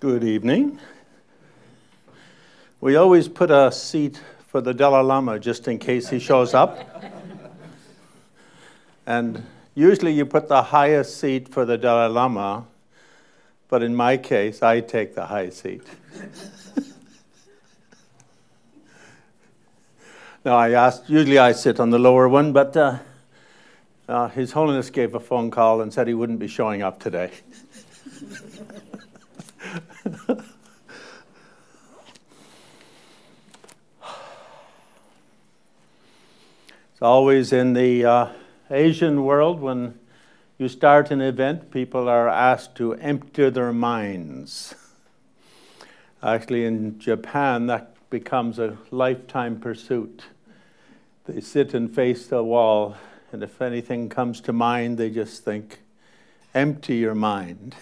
Good evening. We always put a seat for the Dalai Lama just in case he shows up. And usually you put the highest seat for the Dalai Lama, but in my case, I take the high seat. Now, usually I sit on the lower one, but His Holiness gave a phone call and said he wouldn't be showing up today. It's always in the Asian world, when you start an event, people are asked to empty their minds. Actually, in Japan, that becomes a lifetime pursuit. They sit and face the wall, and if anything comes to mind, they just think, empty your mind.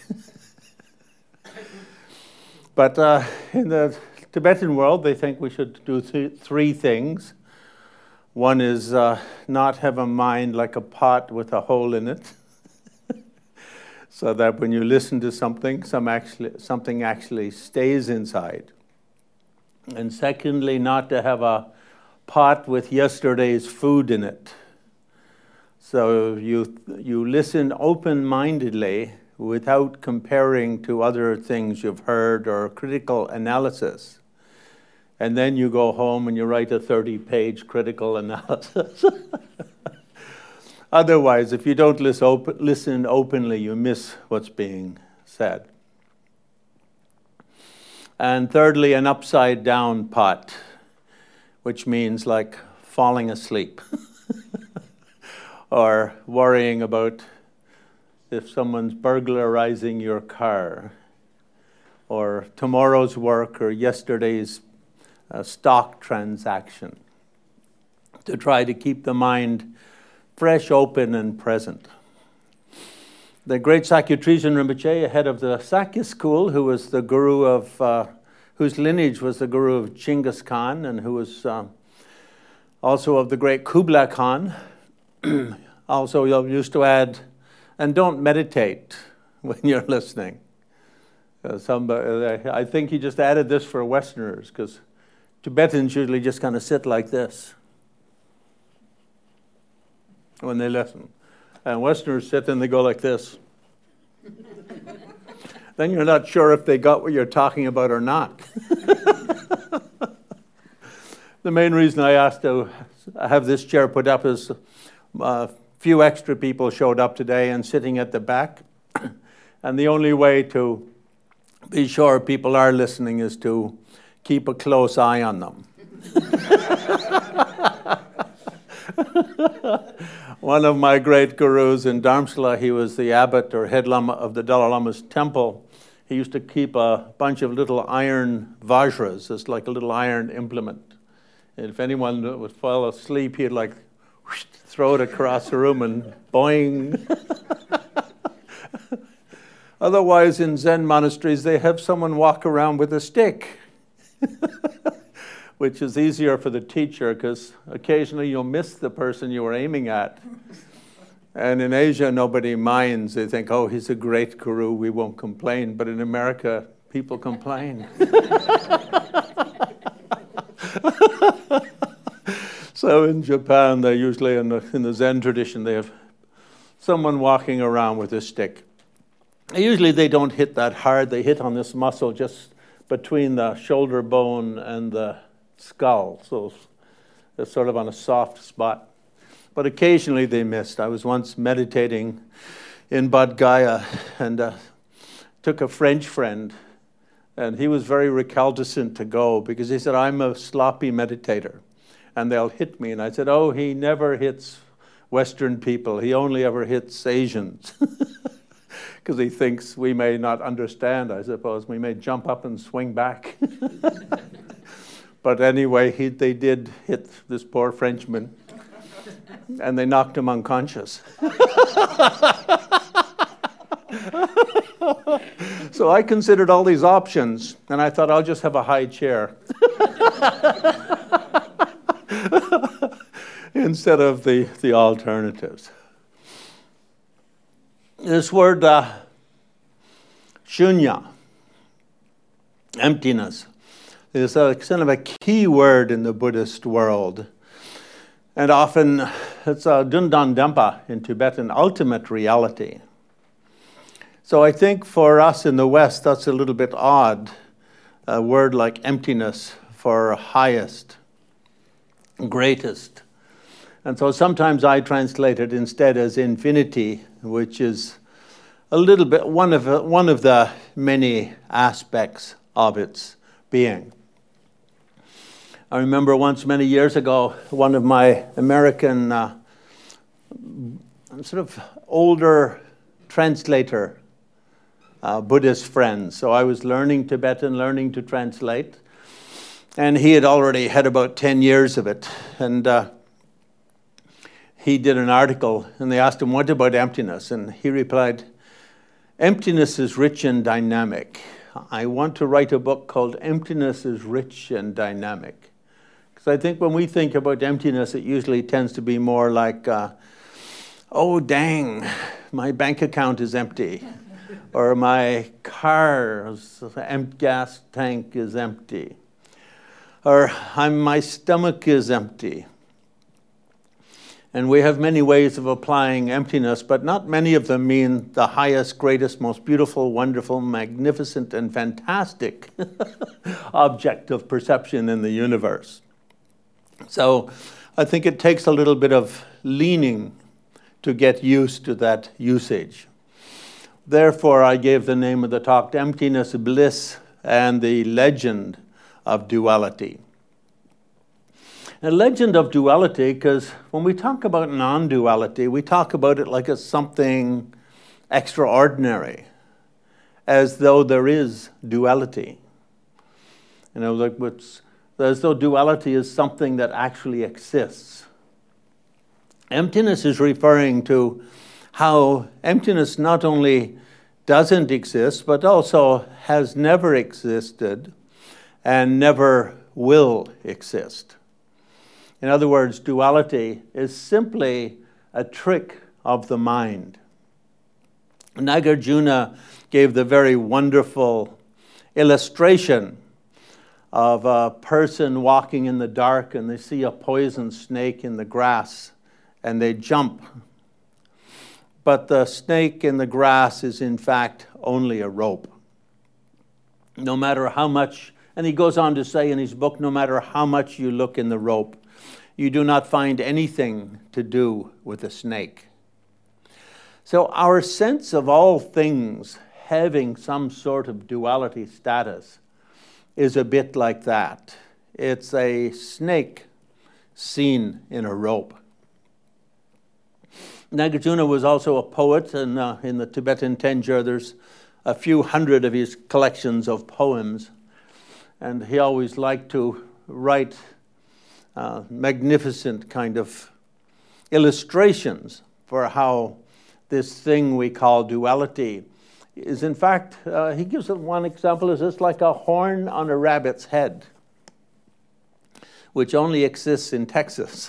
But in the Tibetan world, they think we should do three things. One is not have a mind like a pot with a hole in it, so that when you listen to something, something actually stays inside. And secondly, not to have a pot with yesterday's food in it. So you listen open-mindedly without comparing to other things you've heard or critical analysis. And then you go home and you write a 30-page critical analysis. Otherwise, if you don't listen openly, you miss what's being said. And thirdly, an upside-down pot, which means like falling asleep or worrying about if someone's burglarizing your car or tomorrow's work or yesterday's stock transaction, to try to keep the mind fresh, open, and present. The great Sakya Trizin Rinpoche, head of the Sakya school, who was the guru of, whose lineage was the guru of Genghis Khan, and who was also of the great Kublai Khan, also used to add, and don't meditate when you're listening. I think he just added this for Westerners, because Tibetans usually just kind of sit like this when they listen. And Westerners sit and they go like this. Then you're not sure if they got what you're talking about or not. The main reason I asked to have this chair put up is a few extra people showed up today and sitting at the back. And the only way to be sure people are listening is to keep a close eye on them. One of my great gurus in Dharamsala, he was the abbot or head lama of the Dalai Lama's temple. He used to keep a bunch of little iron vajras. It's like a little iron implement. And if anyone would fall asleep, he'd like whoosh, throw it across the room and boing. Otherwise, in Zen monasteries, they have someone walk around with a stick, which is easier for the teacher because occasionally you'll miss the person you were aiming at. And in Asia, nobody minds. They think, oh, he's a great guru, we won't complain. But in America, people complain. So in Japan, they usually, in the Zen tradition, they have someone walking around with a stick. Usually they don't hit that hard. They hit on this muscle just between the shoulder bone and the skull. So it's sort of on a soft spot. But occasionally they missed. I was once meditating in Bodh Gaya and took a French friend. And he was very recalcitrant to go because he said, I'm a sloppy meditator and they'll hit me. And I said, oh, he never hits Western people. He only ever hits Asians. Because he thinks we may not understand, I suppose. We may jump up and swing back. But anyway, they did hit this poor Frenchman, and they knocked him unconscious. So I considered all these options, and I thought I'll just have a high chair instead of the alternatives. This word shunya Emptiness is a kind of a key word in the Buddhist world. And often it's a Dundan Dempa in Tibetan, ultimate reality. So I think for us in the West, that's a little bit odd, a word like emptiness for highest, greatest. And so sometimes I translate it instead as infinity, which is a little bit one of the many aspects of its being. I remember once many years ago, one of my American sort of older translator Buddhist friends. So I was learning Tibetan, learning to translate, and he had already had about 10 years of it. And he did an article, and they asked him, what about emptiness? And he replied, emptiness is rich and dynamic. I want to write a book called Emptiness is Rich and Dynamic. Because I think when we think about emptiness, it usually tends to be more like, oh, dang, my bank account is empty. Or my car's gas tank is empty. Or my stomach is empty. And we have many ways of applying emptiness, but not many of them mean the highest, greatest, most beautiful, wonderful, magnificent, and fantastic object of perception in the universe. So I think it takes a little bit of leaning to get used to that usage. Therefore, I gave the name of the talk, Emptiness, Bliss, and the Legend of Duality. A legend of duality, because when we talk about non-duality, we talk about it like it's something extraordinary, as though there is duality. You know, like as though duality is something that actually exists. Emptiness is referring to how emptiness not only doesn't exist, but also has never existed and never will exist. In other words, duality is simply a trick of the mind. Nagarjuna gave the very wonderful illustration of a person walking in the dark and they see a poison snake in the grass and they jump. But the snake in the grass is in fact only a rope. No matter how much, and he goes on to say in his book, no matter how much you look in the rope, you do not find anything to do with a snake. So our sense of all things having some sort of duality status is a bit like that. It's a snake seen in a rope. Nagarjuna was also a poet, and in the Tibetan Tenjur there's a few hundred of his collections of poems, and he always liked to write magnificent kind of illustrations for how this thing we call duality is in fact, he gives it one example, is it's like a horn on a rabbit's head, which only exists in Texas.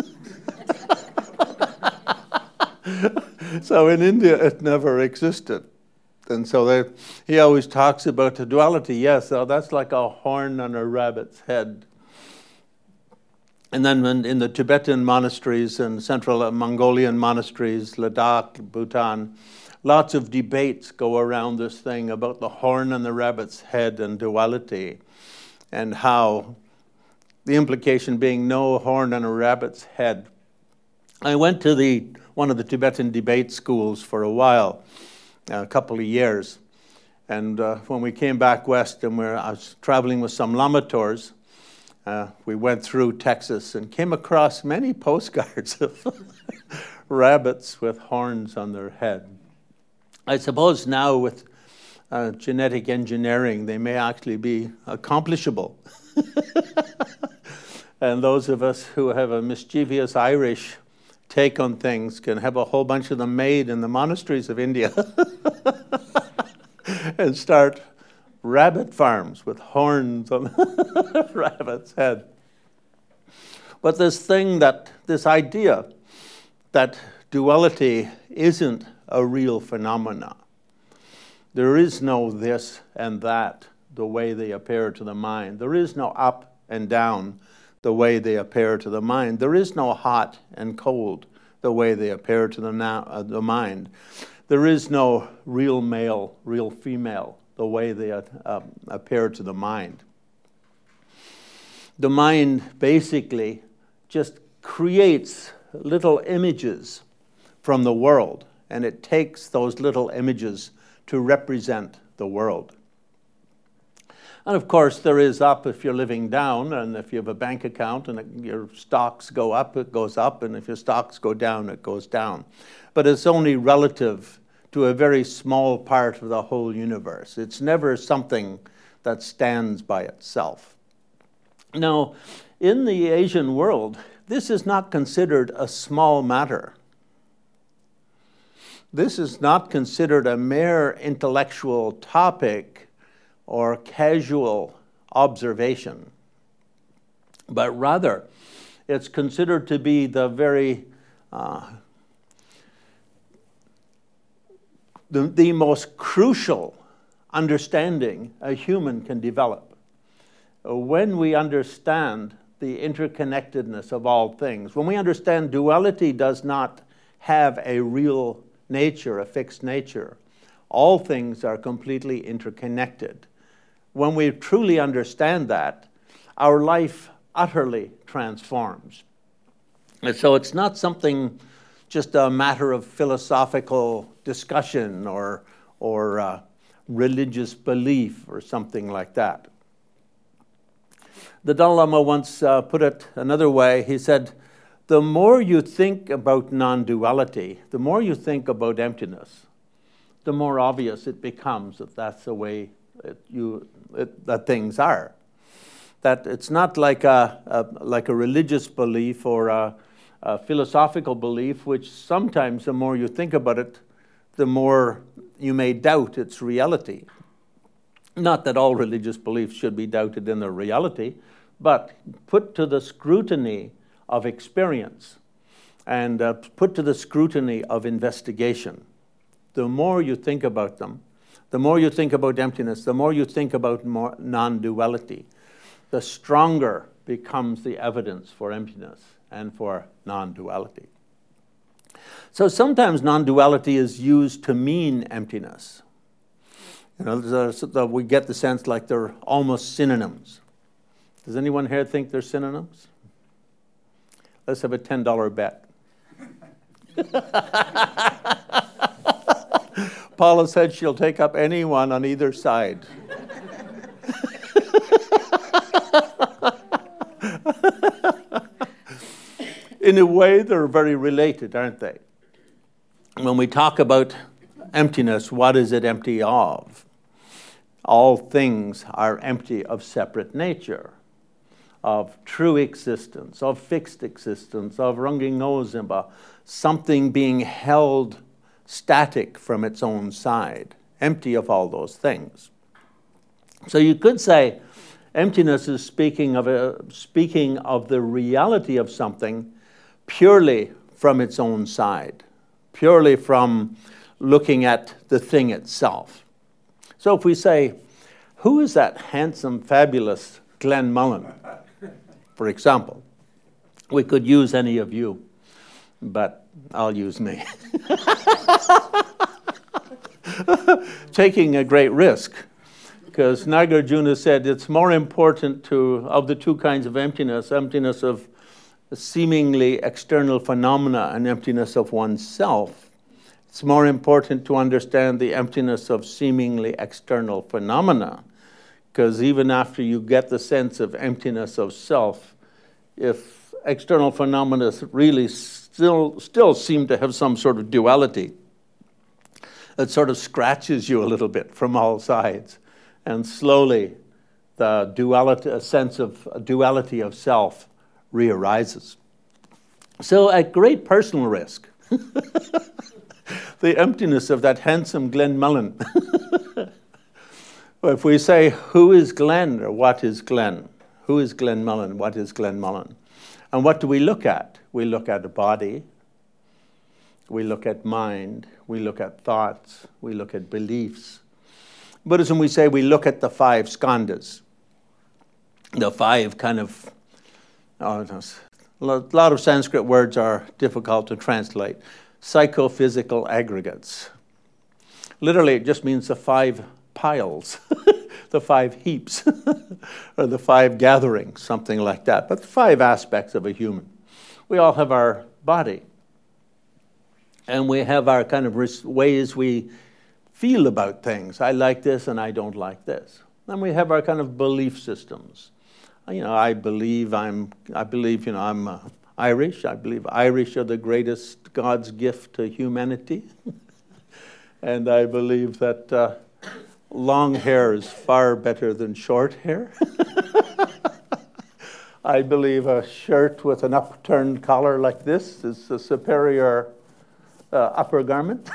So in India it never existed. And so he always talks about the duality. Yes, so that's like a horn on a rabbit's head. And then in the Tibetan monasteries and central Mongolian monasteries, Ladakh, Bhutan, lots of debates go around this thing about the horn on the rabbit's head and duality, and how the implication being no horn on a rabbit's head. I went to one of the Tibetan debate schools for a while, a couple of years. And when we came back west and I was traveling with some Lama tours, we went through Texas and came across many postcards of rabbits with horns on their head. I suppose now with genetic engineering, they may actually be accomplishable. And those of us who have a mischievous Irish take on things can have a whole bunch of them made in the monasteries of India and start rabbit farms with horns on the rabbit's head. But this idea that duality isn't a real phenomena. There is no this and that. the way they appear to the mind. There is no up and down the way they appear to the mind. There is no hot and cold the way they appear to the mind. There is no real male, real female the way they appear to the mind. The mind basically just creates little images from the world, and it takes those little images to represent the world. And of course, there is up if you're living down, and if you have a bank account and your stocks go up, it goes up, and if your stocks go down, it goes down. But it's only relative to a very small part of the whole universe. It's never something that stands by itself. Now, in the Asian world, this is not considered a small matter. This is not considered a mere intellectual topic or casual observation, but rather it's considered to be the very the most crucial understanding a human can develop. When we understand the interconnectedness of all things, when we understand duality does not have a real nature, a fixed nature, all things are completely interconnected. When we truly understand that, our life utterly transforms. And so it's not something just a matter of philosophical discussion or religious belief or something like that. The Dalai Lama once put it another way. He said, the more you think about non-duality, the more you think about emptiness, the more obvious it becomes that that's the way that things are. That it's not like a religious belief or a philosophical belief, which sometimes the more you think about it, the more you may doubt its reality. Not that all religious beliefs should be doubted in their reality, but put to the scrutiny of experience and put to the scrutiny of investigation. The more you think about them, the more you think about emptiness, the more you think about non-duality, the stronger becomes the evidence for emptiness and for non-duality. So sometimes non-duality is used to mean emptiness. You know, we get the sense like they're almost synonyms. Does anyone here think they're synonyms? Let's have a $10 bet. Paula said she'll take up any one on either side. In a way, they're very related, aren't they? When we talk about emptiness, what is it empty of? All things are empty of separate nature, of true existence, of fixed existence, of Ranging-no-Zimba, something being held static from its own side, empty of all those things. So you could say emptiness is speaking of the reality of something purely from its own side, purely from looking at the thing itself. So if we say, who is that handsome, fabulous Glenn Mullen, for example? We could use any of you, but I'll use me. Taking a great risk, because Nagarjuna said it's more important of the two kinds of emptiness of seemingly external phenomena and emptiness of oneself. It's more important to understand the emptiness of seemingly external phenomena, because even after you get the sense of emptiness of self, if external phenomena really still seem to have some sort of duality, it sort of scratches you a little bit from all sides, and slowly the duality, a sense of duality of self re-arises. So at great personal risk, the emptiness of that handsome Glenn Mullen. If we say, who is Glenn or what is Glenn? Who is Glenn Mullen? What is Glenn Mullen? And what do we look at? We look at a body, we look at mind, we look at thoughts, we look at beliefs. Buddhism, we say we look at the 5 skandhas. The 5 kind of, a lot of Sanskrit words are difficult to translate. Psychophysical aggregates. Literally, it just means the 5 piles, the 5 heaps, or the 5 gatherings, something like that. But the 5 aspects of a human. We all have our body. And we have our kind of ways we feel about things. I like this and I don't like this. And we have our kind of belief systems. I believe I'm Irish. I believe Irish are the greatest God's gift to humanity. And I believe that long hair is far better than short hair. I believe a shirt with an upturned collar like this is a superior upper garment.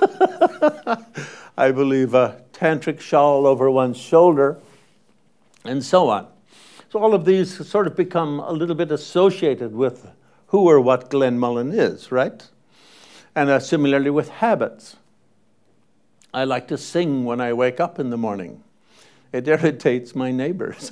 I believe a tantric shawl over one's shoulder, and so on. So all of these sort of become a little bit associated with who or what Glenn Mullen is, right? And similarly with habits. I like to sing when I wake up in the morning. It irritates my neighbors.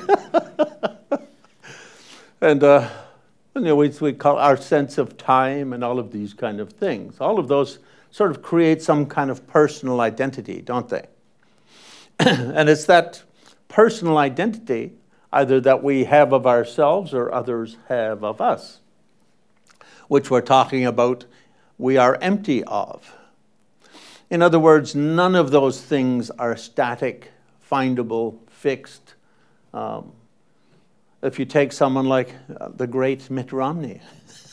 And we call our sense of time and all of these kind of things. All of those sort of create some kind of personal identity, don't they? And it's that personal identity either that we have of ourselves or others have of us, which we're talking about we are empty of. In other words, none of those things are static, findable, fixed. If you take someone like the great Mitt Romney,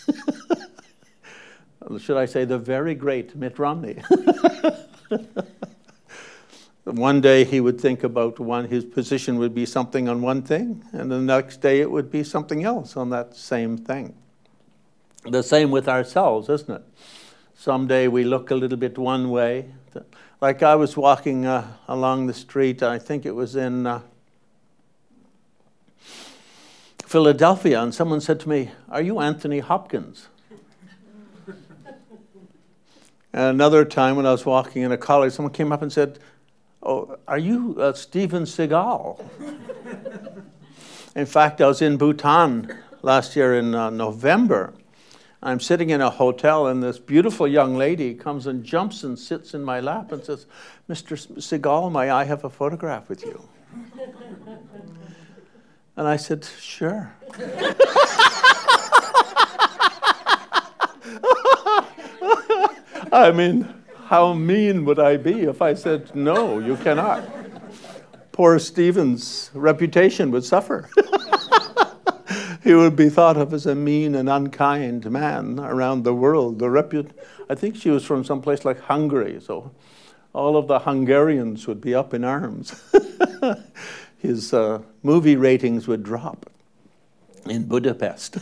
should I say the very great Mitt Romney? One day he would think about his position would be something on one thing, and the next day it would be something else on that same thing. The same with ourselves, isn't it? Someday we look a little bit one way. Like I was walking along the street, I think it was in Philadelphia, and someone said to me, "Are you Anthony Hopkins?" And another time when I was walking in a college, someone came up and said, "Oh, are you Steven Seagal?" In fact, I was in Bhutan last year in November. I'm sitting in a hotel, and this beautiful young lady comes and jumps and sits in my lap and says, "Mr. Seagal, may I have a photograph with you?" And I said, "Sure." I mean, how mean would I be if I said, "No, you cannot"? Poor Stephen's reputation would suffer. He would be thought of as a mean and unkind man around the world. I think she was from someplace like Hungary, so all of the Hungarians would be up in arms. His movie ratings would drop in Budapest.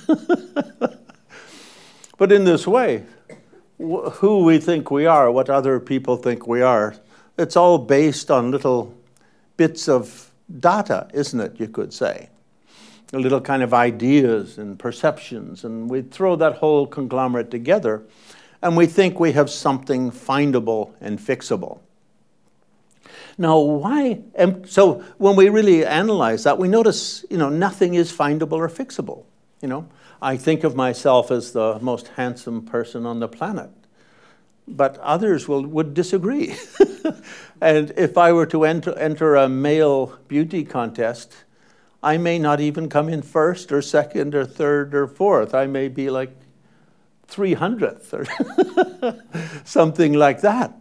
But in this way, who we think we are, what other people think we are, it's all based on little bits of data, isn't it, you could say? Little kind of ideas and perceptions, and we throw that whole conglomerate together, and we think we have something findable and fixable. Now, why? So when we really analyze that, we notice, nothing is findable or fixable. I think of myself as the most handsome person on the planet, but others would disagree. And if I were to enter a male beauty contest, I may not even come in first or second or third or fourth. I may be like 300th or something like that.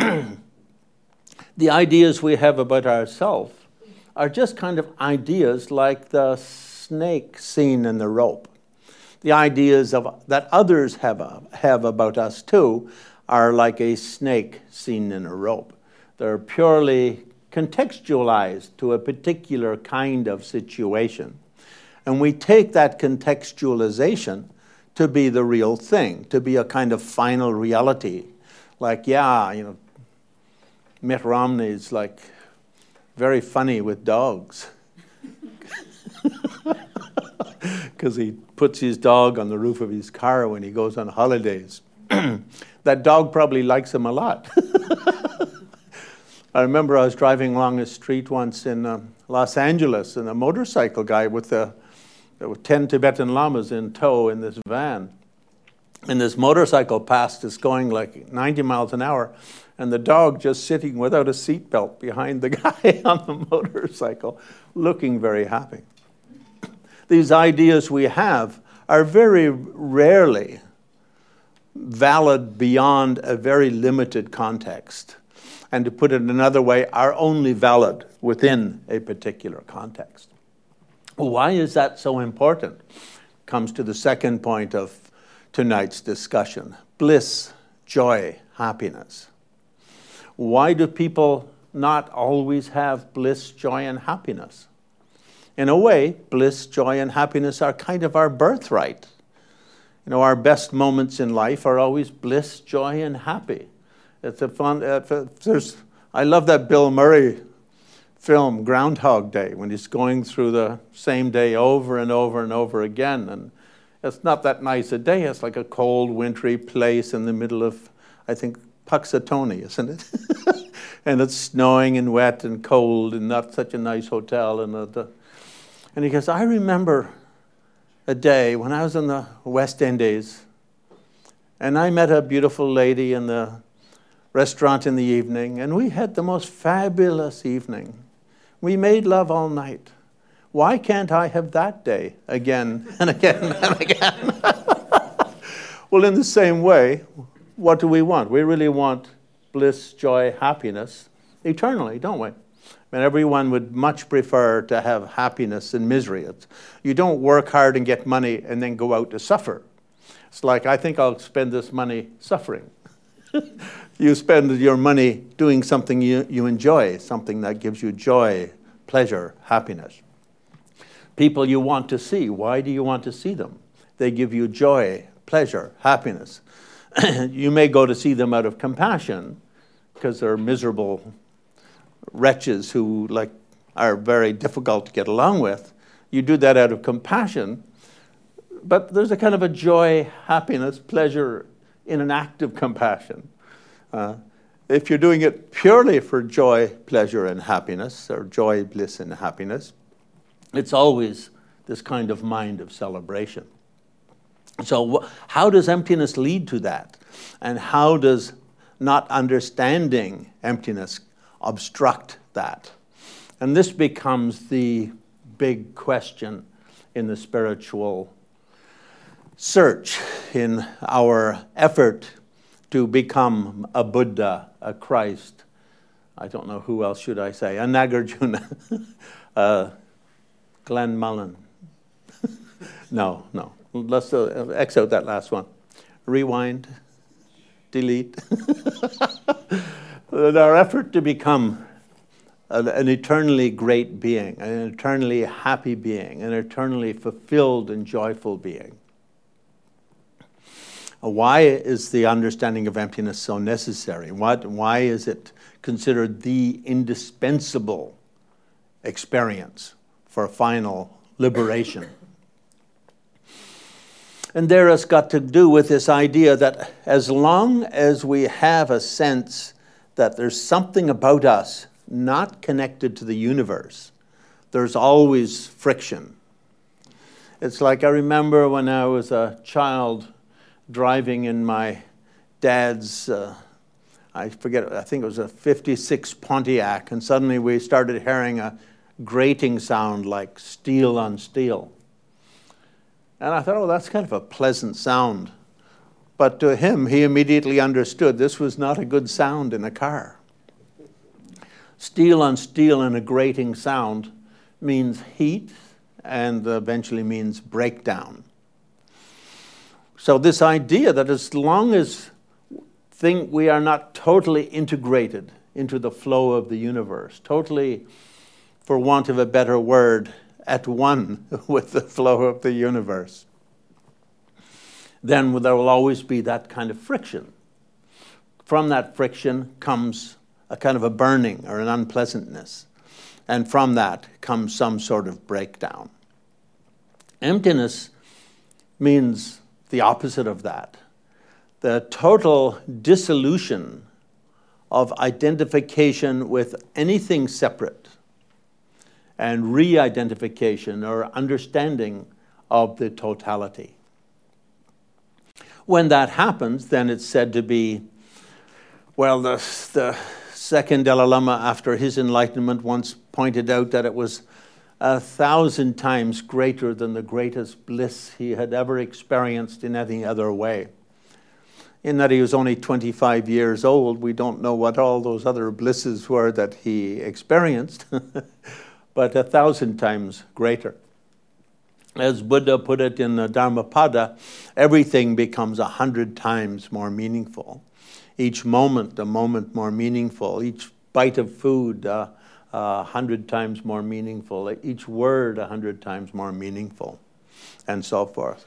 The ideas we have about ourselves are just kind of ideas like the snake seen in the rope. The ideas that others have about us too are like a snake seen in a rope. They're purely contextualized to a particular kind of situation. And we take that contextualization to be the real thing, to be a kind of final reality. Like, Mitt Romney's like very funny with dogs. Because he puts his dog on the roof of his car when he goes on holidays. That dog probably likes him a lot. I remember I was driving along a street once in Los Angeles, and a motorcycle guy with 10 Tibetan lamas in tow in this van. And this motorcycle passed us going like 90 miles an hour, and the dog just sitting without a seatbelt behind the guy on the motorcycle, looking very happy. These ideas we have are very rarely valid beyond a very limited context. And to put it another way, are only valid within a particular context. Why is that so important? Comes to the second point of tonight's discussion. Bliss, joy, happiness. Why do people not always have bliss, joy, and happiness? In a way, bliss, joy, and happiness are kind of our birthright. You know, our best moments in life are always bliss, joy, and happy. It's a fun. I love that Bill Murray film, Groundhog Day, when he's going through the same day over and over and over again. And it's not that nice a day. It's like a cold, wintry place in the middle of, I think, Puxatony, isn't it? And it's snowing and wet and cold and not such a nice hotel. And he goes, I remember a day when I was in the West Indies, and I met a beautiful lady in the restaurant in the evening, and we had the most fabulous evening. We made love all night. Why can't I have that day again and again and again? Well, in the same way, what do we want? We really want bliss, joy, happiness eternally, don't we? I mean, everyone would much prefer to have happiness than misery. You don't work hard and get money and then go out to suffer. It's like, I think I'll spend this money suffering. You spend your money doing something you enjoy, something that gives you joy, pleasure, happiness. People you want to see, why do you want to see them? They give you joy, pleasure, happiness. You may go to see them out of compassion because they're miserable wretches who are very difficult to get along with. You do that out of compassion, but there's a kind of a joy, happiness, pleasure in an act of compassion. If you're doing it purely for joy, pleasure, and happiness, or joy, bliss, and happiness, it's always this kind of mind of celebration. So how does emptiness lead to that? And how does not understanding emptiness obstruct that? And this becomes the big question in the spiritual search, in our effort to become a Buddha, a Christ. I don't know who else should I say. A Nagarjuna, Glenn Mullen. No. Let's X out that last one. Rewind, delete. Our effort to become an eternally great being, an eternally happy being, an eternally fulfilled and joyful being. Why is the understanding of emptiness so necessary? Why is it considered the indispensable experience for final liberation? And there has got to do with this idea that as long as we have a sense that there's something about us not connected to the universe, there's always friction. It's like I remember when I was a child driving in my dad's, I think it was a 56 Pontiac, and suddenly we started hearing a grating sound like steel on steel. And I thought, oh, that's kind of a pleasant sound. But to him, he immediately understood this was not a good sound in a car. Steel on steel and a grating sound means heat and eventually means breakdown. So this idea that as long as we are not totally integrated into the flow of the universe, totally, for want of a better word, at one with the flow of the universe, then there will always be that kind of friction. From that friction comes a kind of a burning or an unpleasantness. And from that comes some sort of breakdown. Emptiness means the opposite of that. The total dissolution of identification with anything separate and re-identification or understanding of the totality. When that happens, then it's said to be, well, the second Dalai Lama, after his enlightenment, once pointed out that it was 1,000 times greater than the greatest bliss he had ever experienced in any other way. In that he was only 25 years old, we don't know what all those other blisses were that he experienced, but 1,000 times greater. As Buddha put it in the Dhammapada, everything becomes 100 times more meaningful. Each moment, a moment more meaningful. Each bite of food, 100 times more meaningful. Each word, 100 times more meaningful, and so forth.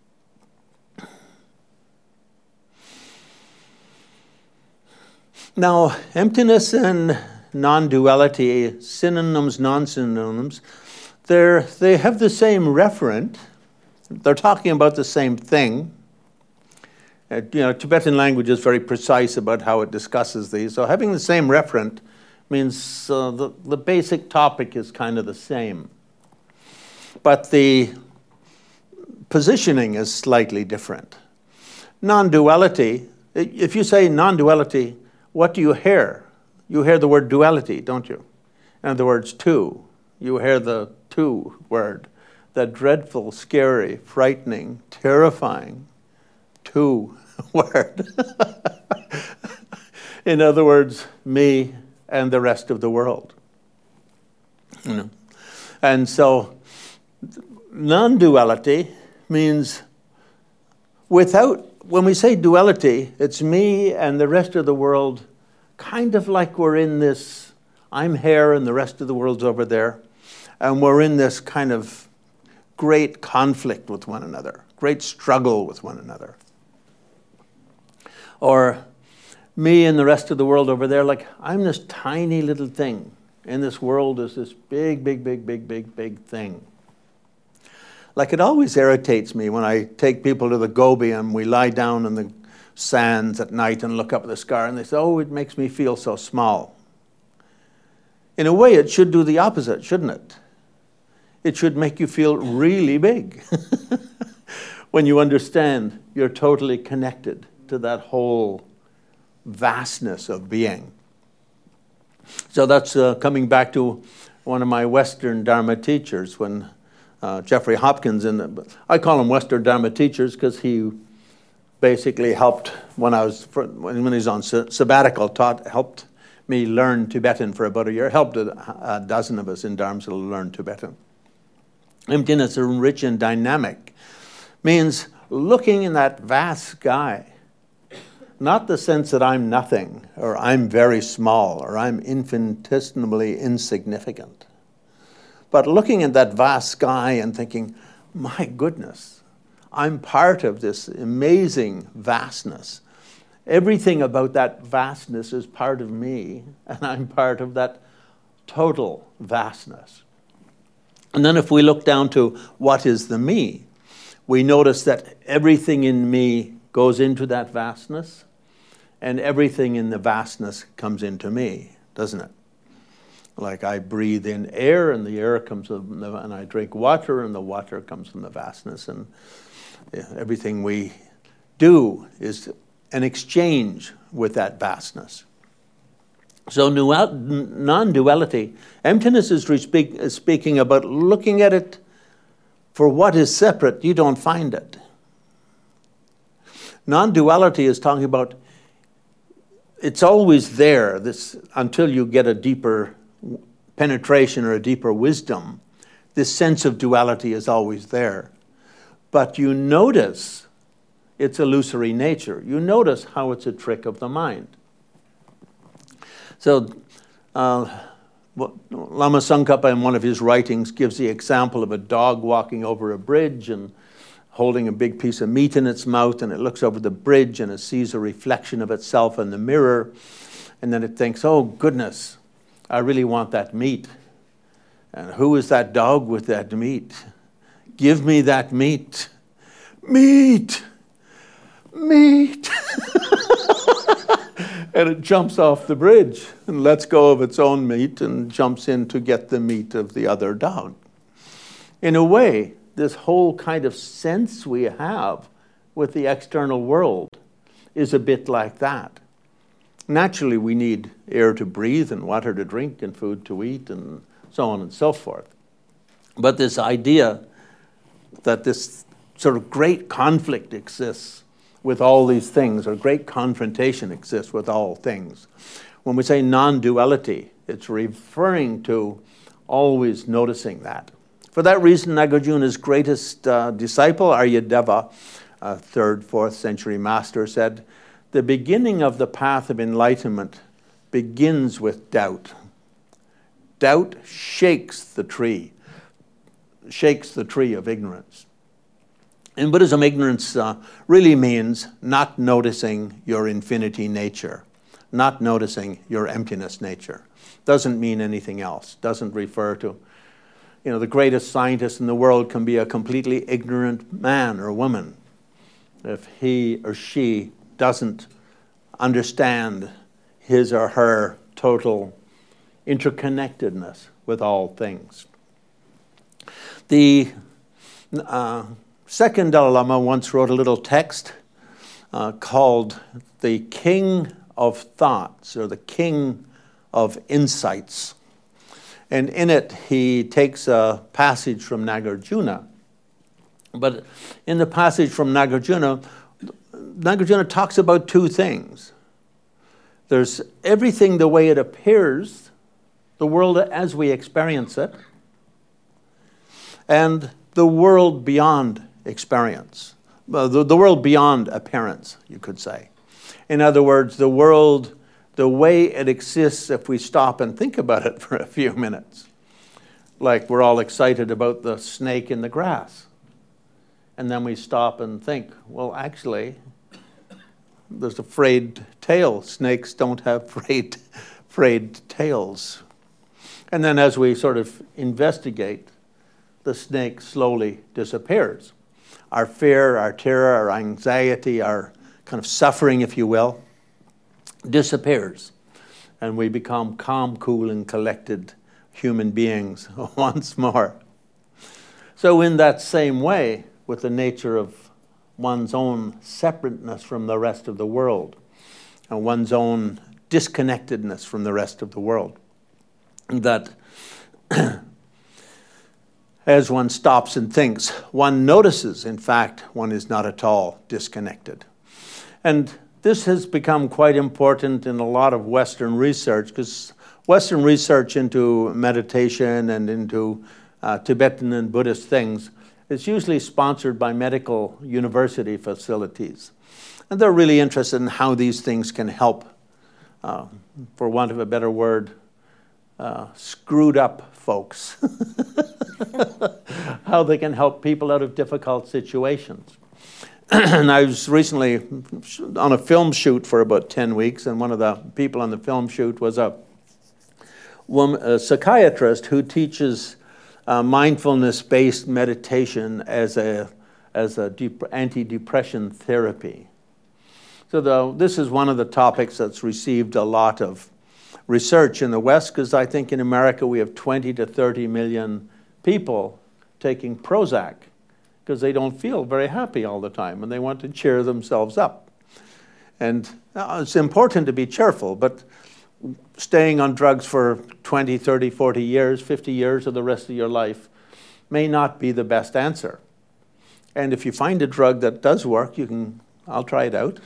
Now, emptiness and non-duality, synonyms, non-synonyms, they have the same referent. They're talking about the same thing. Tibetan language is very precise about how it discusses these. So having the same referent means the basic topic is kind of the same. But the positioning is slightly different. Non-duality, if you say non-duality, what do you hear? You hear the word duality, don't you? In other words, two. You hear the two word, that dreadful, scary, frightening, terrifying two word. In other words, me and the rest of the world. And so non-duality means when we say duality, it's me and the rest of the world, kind of like we're in this, I'm here and the rest of the world's over there, and we're in this kind of great conflict with one another, great struggle with one another. Or me and the rest of the world over there, like I'm this tiny little thing. And this world is this big, big, big, big, big, big thing. Like it always irritates me when I take people to the Gobi and we lie down in the sands at night and look up at the sky and they say, oh, it makes me feel so small. In a way, it should do the opposite, shouldn't it? It should make you feel really big when you understand you're totally connected to that whole vastness of being. So that's coming back to one of my Western Dharma teachers, when Jeffrey Hopkins, I call him Western Dharma teachers because he basically helped when he was on sabbatical, helped me learn Tibetan for about a year, helped a dozen of us in Dharamsala learn Tibetan. Emptiness, rich and dynamic, means looking in that vast sky. Not the sense that I'm nothing, or I'm very small, or I'm infinitesimally insignificant. But looking at that vast sky and thinking, my goodness, I'm part of this amazing vastness. Everything about that vastness is part of me, and I'm part of that total vastness. And then if we look down to what is the me, we notice that everything in me goes into that vastness, and everything in the vastness comes into me, doesn't it? Like I breathe in air, and the air comes from and I drink water, and the water comes from the vastness. And everything we do is an exchange with that vastness. So non-duality, emptiness is speaking about looking at it for what is separate, you don't find it. Non-duality is talking about it's always there, until you get a deeper penetration or a deeper wisdom. This sense of duality is always there. But you notice its illusory nature. You notice how it's a trick of the mind. So Lama Tsongkhapa in one of his writings gives the example of a dog walking over a bridge and holding a big piece of meat in its mouth, and it looks over the bridge and it sees a reflection of itself in the mirror, and then it thinks, oh goodness, I really want that meat. And who is that dog with that meat? Give me that meat. Meat! Meat! And it jumps off the bridge and lets go of its own meat and jumps in to get the meat of the other dog. In a way, this whole kind of sense we have with the external world is a bit like that. Naturally, we need air to breathe and water to drink and food to eat and so on and so forth. But this idea that this sort of great conflict exists with all these things, or great confrontation exists with all things. When we say non-duality, it's referring to always noticing that. For that reason, Nagarjuna's greatest disciple, Aryadeva, a 3rd, 4th century master, said, "The beginning of the path of enlightenment begins with doubt. Doubt shakes the tree of ignorance." In Buddhism, ignorance really means not noticing your infinity nature, not noticing your emptiness nature. Doesn't mean anything else. Doesn't refer to, the greatest scientist in the world can be a completely ignorant man or woman if he or she doesn't understand his or her total interconnectedness with all things. The second Dalai Lama once wrote a little text called The King of Thoughts, or The King of Insights. And in it, he takes a passage from Nagarjuna. But in the passage from Nagarjuna, Nagarjuna talks about two things. There's everything the way it appears, the world as we experience it, and the world beyond experience. The world beyond appearance, you could say. In other words, the world, the way it exists if we stop and think about it for a few minutes. Like we're all excited about the snake in the grass. And then we stop and think, well, actually, there's a frayed tail. Snakes don't have frayed tails. And then as we sort of investigate, the snake slowly disappears. Our fear, our terror, our anxiety, our kind of suffering, if you will, disappears. And we become calm, cool, and collected human beings once more. So in that same way, with the nature of one's own separateness from the rest of the world, and one's own disconnectedness from the rest of the world, that as one stops and thinks, one notices, in fact, one is not at all disconnected. And this has become quite important in a lot of Western research, because Western research into meditation and into Tibetan and Buddhist things is usually sponsored by medical university facilities. And they're really interested in how these things can help, for want of a better word, screwed up folks. How they can help people out of difficult situations. And I was recently on a film shoot for about 10 weeks, and one of the people on the film shoot was a psychiatrist who teaches mindfulness-based meditation as a anti-depression therapy. So this is one of the topics that's received a lot of research in the West, because I think in America we have 20 to 30 million people taking Prozac because they don't feel very happy all the time and they want to cheer themselves up. And it's important to be cheerful, but staying on drugs for 20, 30, 40 years, 50 years of the rest of your life may not be the best answer. And if you find a drug that does work, I'll try it out.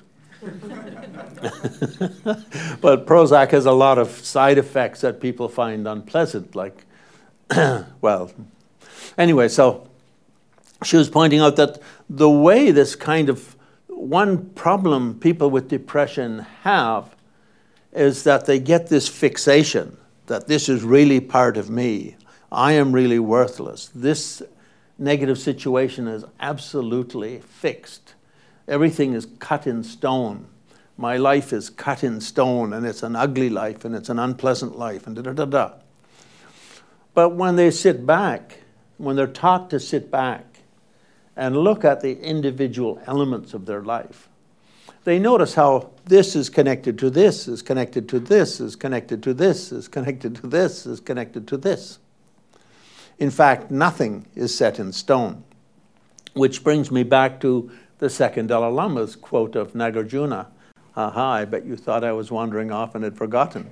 But Prozac has a lot of side effects that people find unpleasant, like, well, anyway, so she was pointing out that the way this kind of one problem people with depression have is that they get this fixation that this is really part of me. I am really worthless. This negative situation is absolutely fixed. Everything is cut in stone. My life is cut in stone, and it's an ugly life, and it's an unpleasant life, and da-da-da-da. But when they sit back, when they're taught to sit back and look at the individual elements of their life, they notice how this is connected to this, is connected to this, is connected to this, is connected to this, is connected to this. In fact, nothing is set in stone. Which brings me back to the second Dalai Lama's quote of Nagarjuna. Aha, I bet you thought I was wandering off and had forgotten.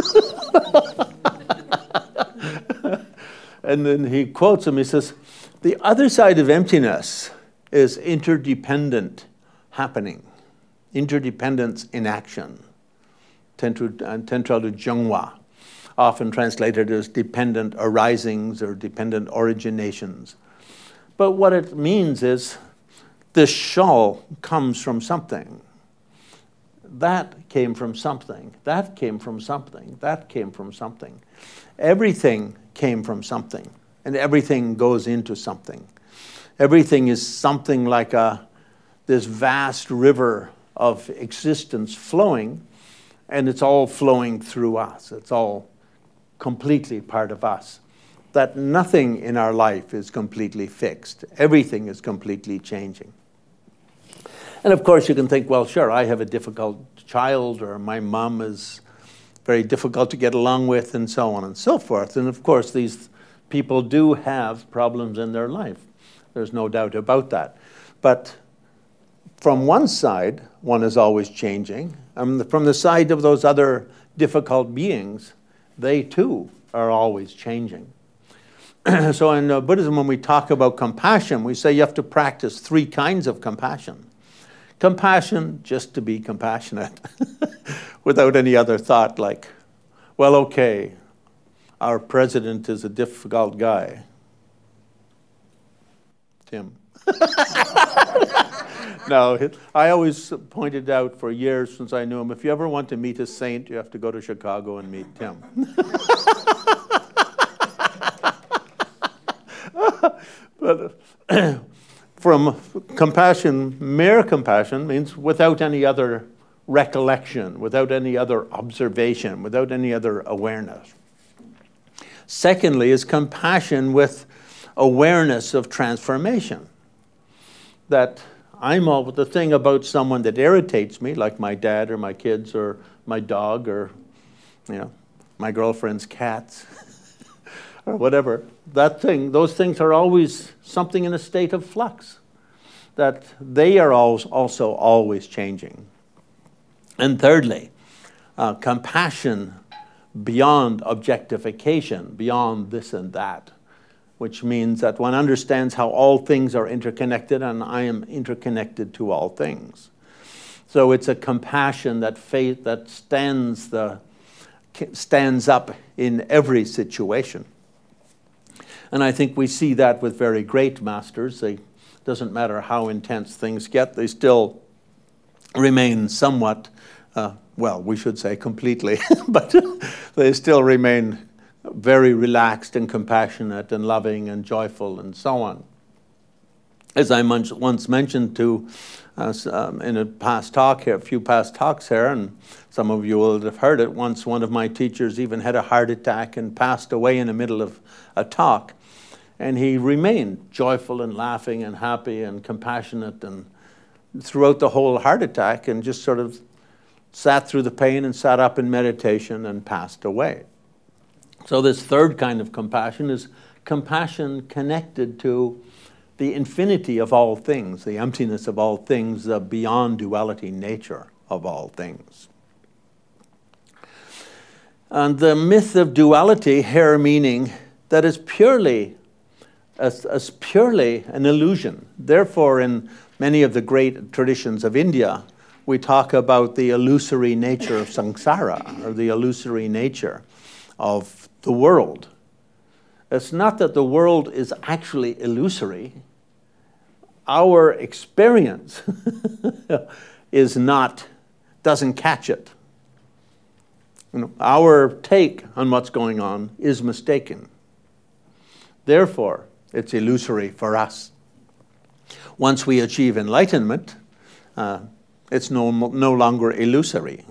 And then he quotes him, he says, the other side of emptiness is interdependent happening, interdependence in action, Tentra Jungwa, often translated as dependent arisings or dependent originations. But what it means is this shawl comes from something. That came from something. That came from something. That came from something. Everything came from something, and everything goes into something. Everything is something like this vast river of existence flowing, and it's all flowing through us. It's all completely part of us. That nothing in our life is completely fixed. Everything is completely changing. And of course you can think, well, sure, I have a difficult child, or my mom is very difficult to get along with, and so on and so forth. And of course these people do have problems in their life. There's no doubt about that. But from one side, one is always changing. From the side of those other difficult beings, they too are always changing. So in Buddhism, when we talk about compassion, we say you have to practice 3 kinds of compassion. Compassion, just to be compassionate, without any other thought like, well, okay, our president is a difficult guy. Tim. No, I always pointed out for years since I knew him, if you ever want to meet a saint, you have to go to Chicago and meet Tim. But from compassion, mere compassion means without any other recollection, without any other observation, without any other awareness. Secondly is compassion with awareness of transformation. That the thing about someone that irritates me, like my dad or my kids or my dog or my girlfriend's cats or whatever, those things are always something in a state of flux, that they are also always changing. And thirdly, compassion beyond objectification, beyond this and that, which means that one understands how all things are interconnected, and I am interconnected to all things. So it's a compassion that stands up in every situation. And I think we see that with very great masters. It doesn't matter how intense things get, they still remain somewhat, well, we should say completely, but they still remain very relaxed and compassionate and loving and joyful and so on. As I once mentioned to in a past talk here, a few past talks here, and some of you will have heard it, once one of my teachers even had a heart attack and passed away in the middle of a talk. And he remained joyful and laughing and happy and compassionate and throughout the whole heart attack, and just sort of sat through the pain and sat up in meditation and passed away. So this third kind of compassion is compassion connected to the infinity of all things, the emptiness of all things, the beyond duality nature of all things. And the myth of duality here meaning that is purely as purely an illusion. Therefore, in many of the great traditions of India, we talk about the illusory nature of samsara, or the illusory nature of the world. It's not that the world is actually illusory. Our experience doesn't catch it. Our take on what's going on is mistaken. Therefore, it's illusory for us. Once we achieve enlightenment, it's no longer illusory.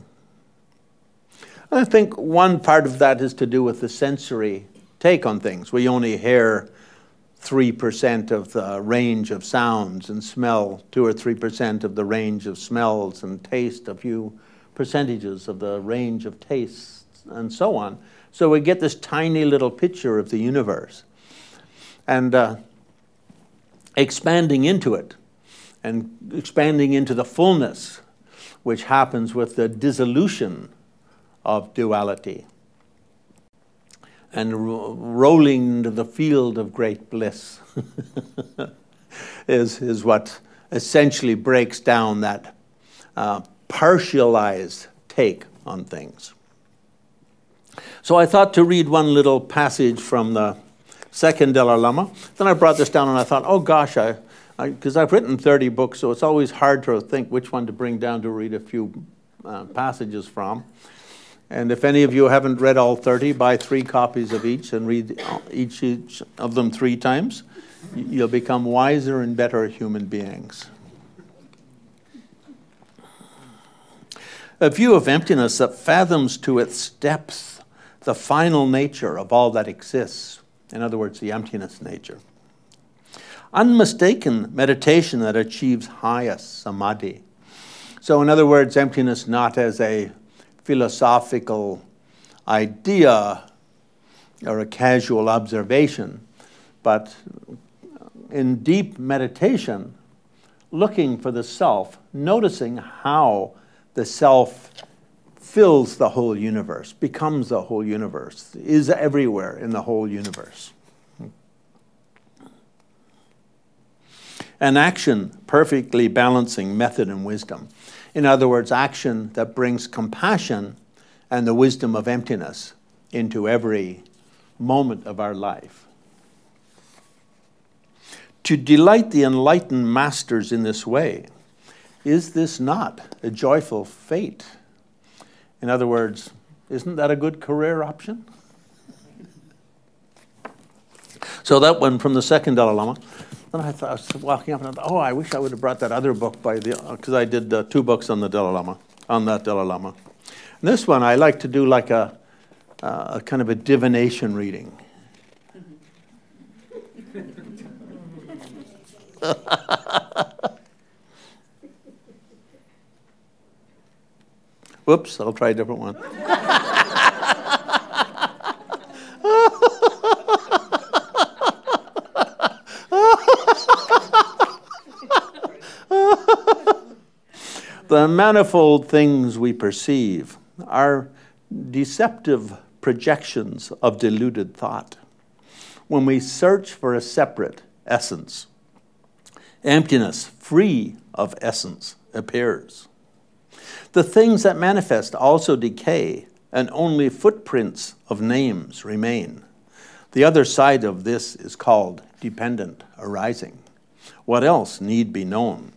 I think one part of that is to do with the sensory take on things. We only hear 3% of the range of sounds, and smell 2 or 3% of the range of smells, and taste a few percentages of the range of tastes, and so on. So we get this tiny little picture of the universe, and expanding into it, and expanding into the fullness, which happens with the dissolution of duality, and rolling into the field of great bliss is what essentially breaks down that partialized take on things. So I thought to read one little passage from the second Dalai Lama. Then I brought this down and I thought, oh gosh, because I've written 30 books, so it's always hard to think which one to bring down to read a few passages from. And if any of you haven't read all 30, buy 3 copies of each and read each of them 3 times. You'll become wiser and better human beings. A view of emptiness that fathoms to its depth the final nature of all that exists. In other words, the emptiness nature. Unmistaken meditation that achieves highest samadhi. So in other words, emptiness not as a philosophical idea or a casual observation, but in deep meditation, looking for the self, noticing how the self fills the whole universe, becomes the whole universe, is everywhere in the whole universe. An action perfectly balancing method and wisdom. In other words, action that brings compassion and the wisdom of emptiness into every moment of our life. To delight the enlightened masters in this way, is this not a joyful fate? In other words, isn't that a good career option? So that one from the second Dalai Lama. Then I was walking up and I thought, oh, I wish I would have brought that other book because I did 2 books on the Dalai Lama, on that Dalai Lama. And this one I like to do like a kind of a divination reading. Whoops, I'll try a different one. The manifold things we perceive are deceptive projections of deluded thought. When we search for a separate essence, emptiness, free of essence, appears. The things that manifest also decay, and only footprints of names remain. The other side of this is called dependent arising. What else need be known?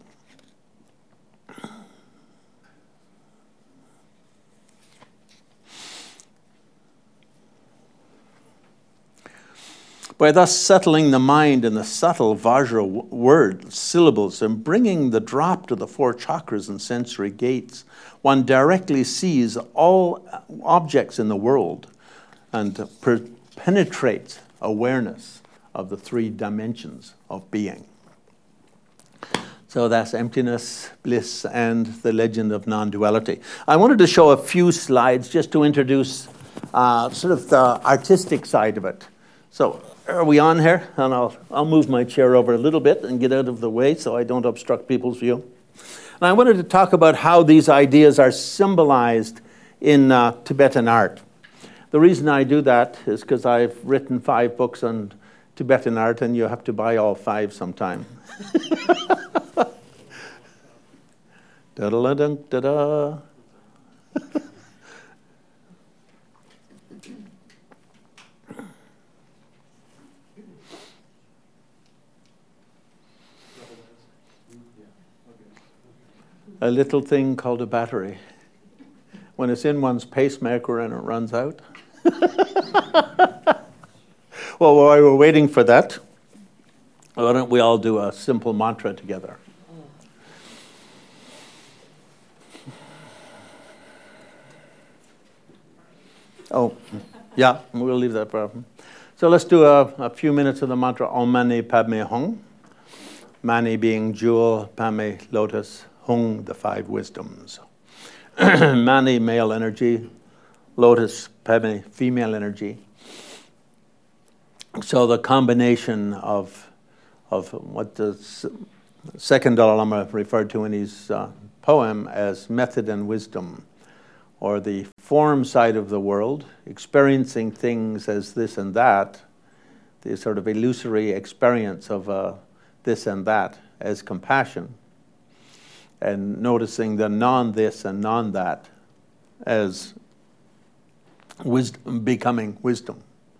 By thus settling the mind in the subtle Vajra words, syllables, and bringing the drop to the 4 chakras and sensory gates, one directly sees all objects in the world and penetrates awareness of the 3 dimensions of being. So that's emptiness, bliss, and the legend of non-duality. I wanted to show a few slides just to introduce sort of the artistic side of it. So are we on here? And I'll move my chair over a little bit and get out of the way so I don't obstruct people's view. And I wanted to talk about how these ideas are symbolized in Tibetan art. The reason I do that is because I've written 5 books on Tibetan art, and you have to buy all 5 sometime. Da-da-da-da-da. A little thing called a battery. When it's in one's pacemaker and it runs out. Well, while we're waiting for that, why don't we all do a simple mantra together? Oh, yeah, we'll leave that problem. So let's do a few minutes of the mantra Om Mani Padme Hum. Mani being jewel, Padme lotus, Hum the five wisdoms. Mani male energy, lotus Padme female energy. So the combination of what the second Dalai Lama referred to in his poem as method and wisdom, or the form side of the world, experiencing things as this and that, the sort of illusory experience of this and that as compassion, and noticing the non-this and non-that as wisdom, becoming wisdom.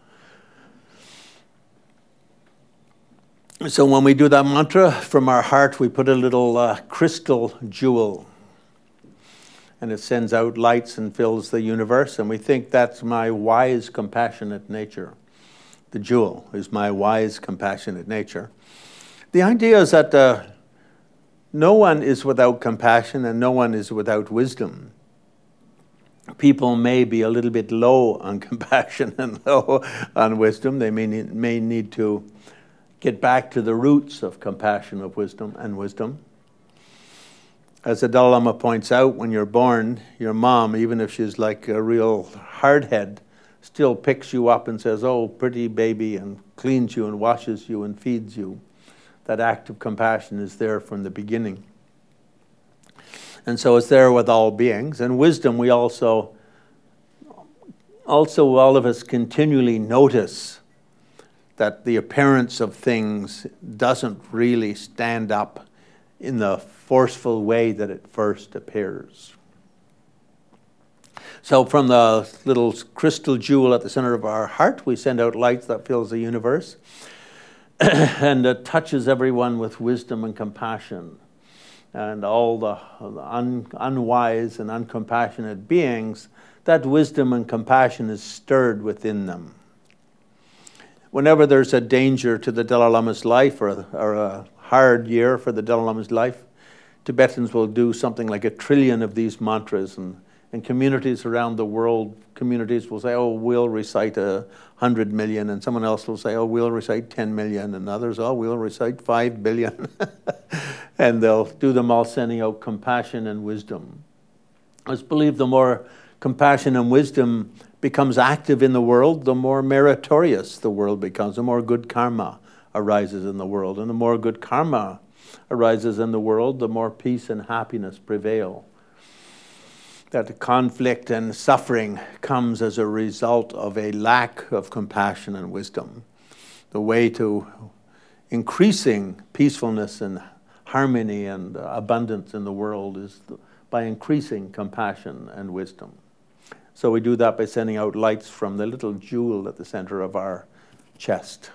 So when we do that mantra from our heart, we put a little crystal jewel, and it sends out lights and fills the universe, and we think that's my wise, compassionate nature. The jewel is my wise, compassionate nature. The idea is that no one is without compassion and no one is without wisdom. People may be a little bit low on compassion and low on wisdom. They may need to get back to the roots of compassion, of wisdom, and wisdom. As the Dalai Lama points out, when you're born, your mom, even if she's like a real hardhead, still picks you up and says, "Oh, pretty baby," and cleans you and washes you and feeds you. That act of compassion is there from the beginning. And so it's there with all beings. And wisdom, we also all of us continually notice that the appearance of things doesn't really stand up in the forceful way that it first appears. So from the little crystal jewel at the center of our heart, we send out lights that fills the universe. And it touches everyone with wisdom and compassion. And all the unwise and uncompassionate beings, that wisdom and compassion is stirred within them. Whenever there's a danger to the Dalai Lama's life or a hard year for the Dalai Lama's life, Tibetans will do something like 1 trillion of these mantras, and communities around the world, communities will say, "Oh, we'll recite 100 million," and someone else will say, "Oh, we'll recite 10 million," and others, "Oh, we'll recite 5 billion." And they'll do them all sending out compassion and wisdom. It's believed the more compassion and wisdom becomes active in the world, the more meritorious the world becomes, the more good karma arises in the world. And the more good karma arises in the world, the more peace and happiness prevail. That conflict and suffering comes as a result of a lack of compassion and wisdom. The way to increasing peacefulness and harmony and abundance in the world is by increasing compassion and wisdom. So we do that by sending out lights from the little jewel at the center of our chest.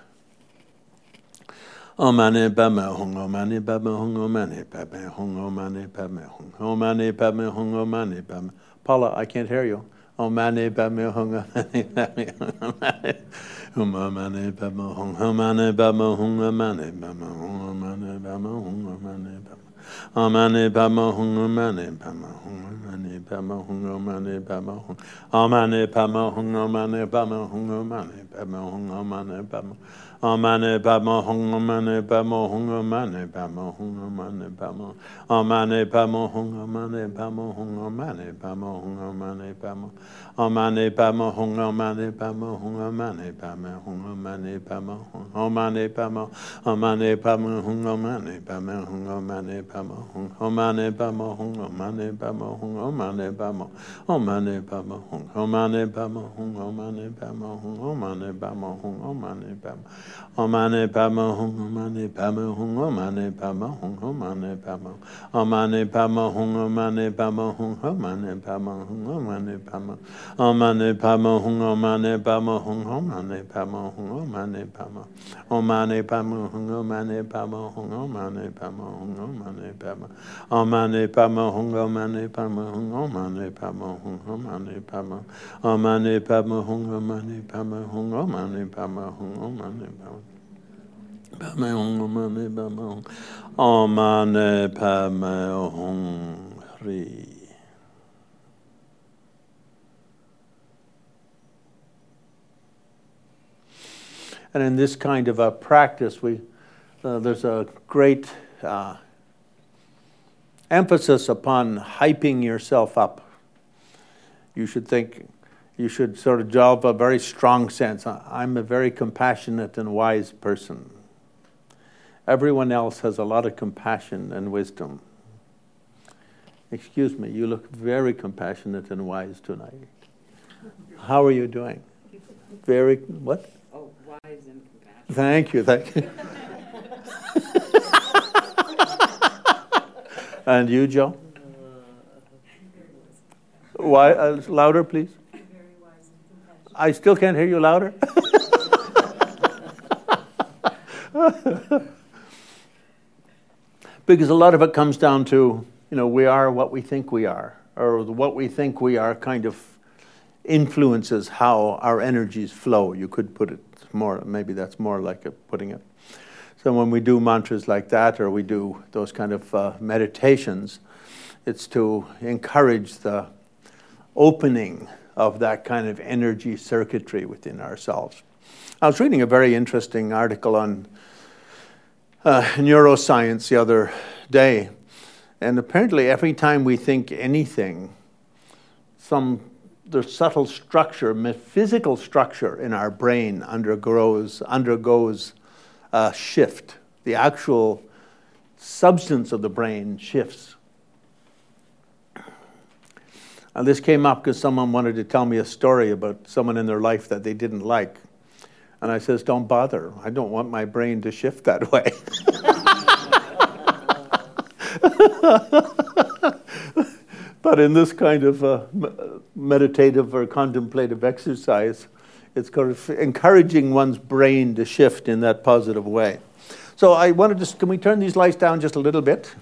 Om Mani Padme Hum, Om Mani Padme Hum, Om Mani Padme Hum, Om Mani Padme Hum, Om Mani Padme Hum, Om Mani Padme. Paula, I can't hear you. Om Mani Padme Hum, Om Mani Padme Hum, Om Mani Padme Hum, Om Mani Padme Hum, Om Mani Padme Hum, Om Mani Padme Hum, Om Mani Padme. Om Mani Padme Hum, Om Mani Padme Hum, Om Mani Padme Hum, Om Mani Padme Hum, Om Mani Padme Hum, Om Mani Padme Hum, Om Mani Padme Hum, Om Mani Padme. Om Mani Padme Hum, Om Mani Padme Hum, Om Mani Padme Hum, Om Mani Padme. Om Mani Padme Hum, Om Mani Padme Hum, Om Mani Padme Hum, Om Mani Padme. Om Mani Padme Hum, Om Mani Padme Hum, Om Mani Padme Hum, Om Mani Padme Hum, Om Mani Padme. Om Mani Padme Hum, Om Mani Padme Hum, Om Mani Padme Hum, Om Mani Padme Hum, Om Mani Padme Hum, Om Mani Padme. Om Mani Padme Hum, Om Mani Padme Hum, Om Mani Padme Hum, Om Mani Padme Hum, Om Mani Padme. Om Mani Padme Hum, Om Mani Padme Hum, Om Mani Padme Hum, Om Mani Padme. Om Mani Padme Hum, Om Mani Padme Hum, Om Mani Padme Hum, Om Mani Padme. Om Mani Padme Hum, Om Mani Padme Hum, Om Mani Padme Hum, Om Mani Padme. Om Mani Padme Hum, Om Mani Padme Hum, Om Mani Padme Hum, Om Mani Padme. Om Mani Padme Hum, Om Mani Padme Hum, Om Mani Padme Hum, Om Mani Padme. Om Mani Padme Hum, Om Mani Padme Hum, Om Mani Padme Hum, Om Mani Padme. Om Mani Padme Hum, Om Mani Padme Hum, Hri. And in this kind of a practice, there's a great emphasis upon hyping yourself up. You should sort of develop a very strong sense. I'm a very compassionate and wise person. Everyone else has a lot of compassion and wisdom. Excuse me, you look very compassionate and wise tonight. How are you doing? Very, what? Oh, wise and compassionate. Thank you. And you, Joe? Why? Louder, please. Very wise and compassionate. I still can't hear you louder. Because a lot of it comes down to, we are what we think we are, or what we think we are kind of influences how our energies flow. You could put it more, maybe that's more like putting it. So when we do mantras like that, or we do those kind of meditations, it's to encourage the opening of that kind of energy circuitry within ourselves. I was reading a very interesting article on neuroscience the other day, and apparently every time we think anything, the subtle structure, physical structure in our brain undergoes a shift. The actual substance of the brain shifts. And this came up because someone wanted to tell me a story about someone in their life that they didn't like. And I says, don't bother. I don't want my brain to shift that way. But in this kind of meditative or contemplative exercise, it's kind of encouraging one's brain to shift in that positive way. So I wanted to, can we turn these lights down just a little bit?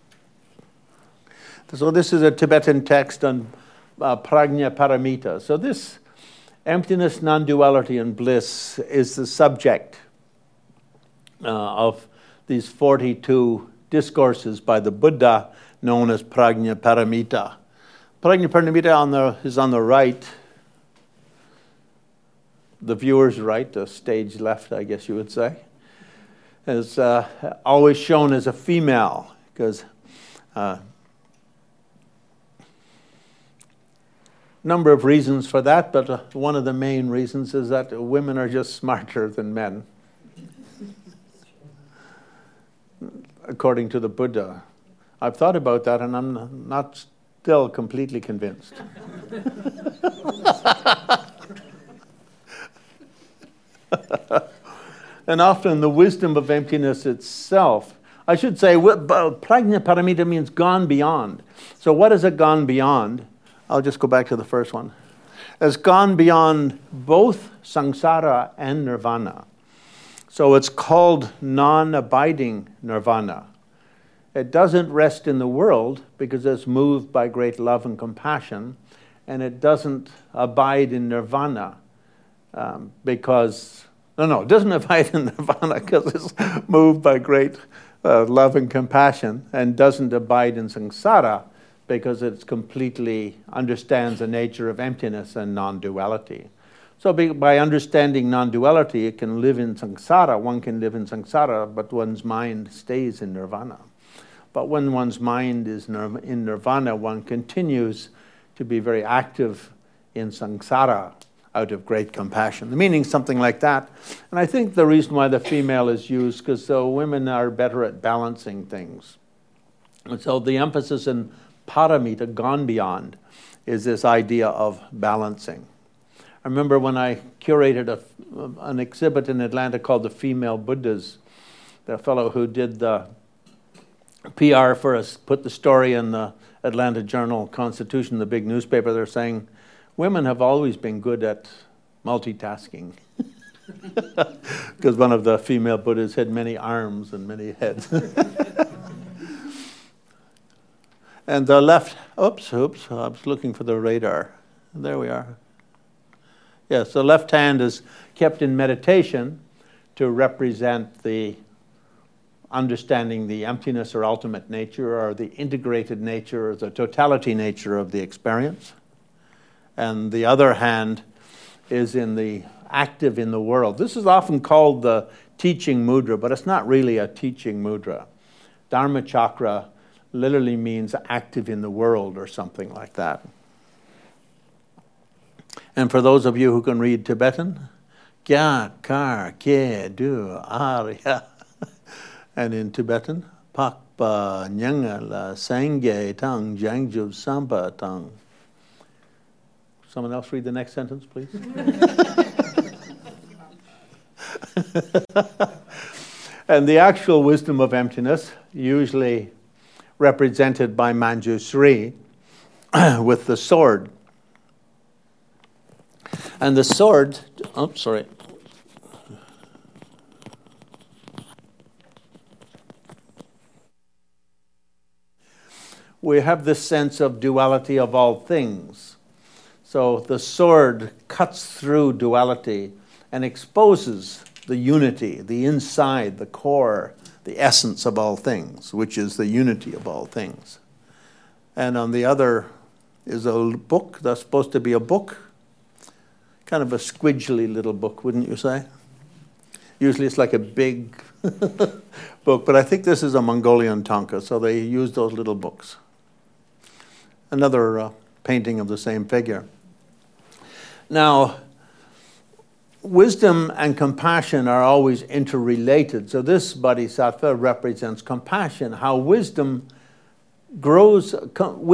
So this is a Tibetan text on Prajna Paramita. So this emptiness, non-duality, and bliss is the subject of these 42 discourses by the Buddha known as Prajna Paramita. Prajna Paramita is on the right, the viewer's right, the stage left, I guess you would say, is always shown as a female because number of reasons for that, but one of the main reasons is that women are just smarter than men, according to the Buddha. I've thought about that, and I'm not still completely convinced. And often the wisdom of emptiness itself, I should say, Prajna Paramita means gone beyond. So what is it gone beyond? I'll just go back to the first one. It's gone beyond both samsara and nirvana. So it's called non-abiding nirvana. It doesn't rest in the world because it's moved by great love and compassion, and it doesn't abide in nirvana it doesn't abide in nirvana because it's moved by great love and compassion, and doesn't abide in samsara because it completely understands the nature of emptiness and non-duality. So by understanding non-duality, it can live in samsara. One can live in samsara, but one's mind stays in nirvana. But when one's mind is in nirvana, one continues to be very active in samsara out of great compassion. The meaning's something like that. And I think the reason why the female is used, because women are better at balancing things. And so the emphasis in paramita, gone beyond, is this idea of balancing. I remember when I curated an exhibit in Atlanta called The Female Buddhas, the fellow who did the PR for us put the story in the Atlanta Journal-Constitution, the big newspaper. They're saying women have always been good at multitasking because one of the female Buddhas had many arms and many heads. And the left, oops, I was looking for the radar. There we are. Yes, the left hand is kept in meditation to represent the understanding the emptiness or ultimate nature, or the integrated nature, or the totality nature of the experience. And the other hand is in the active in the world. This is often called the teaching mudra, but it's not really a teaching mudra. Dharma chakra literally means active in the world or something like that. And for those of you who can read Tibetan, kya, kar, ke, du, arya. And in Tibetan, pakpa, nyangala, sangye, tang, jangju, sampa, tang. Someone else read the next sentence, please. And the actual wisdom of emptiness, usually represented by Manjusri, with the sword. And the sword, we have this sense of duality of all things. So the sword cuts through duality and exposes the unity, the inside, the core, the essence of all things, which is the unity of all things. And on the other is a book that's supposed to be a book, kind of a squidgely little book, wouldn't you say? Usually it's like a big book, but I think this is a Mongolian tanka, so they use those little books. Another painting of the same figure. Now, wisdom and compassion are always interrelated. So this bodhisattva represents compassion, how wisdom grows out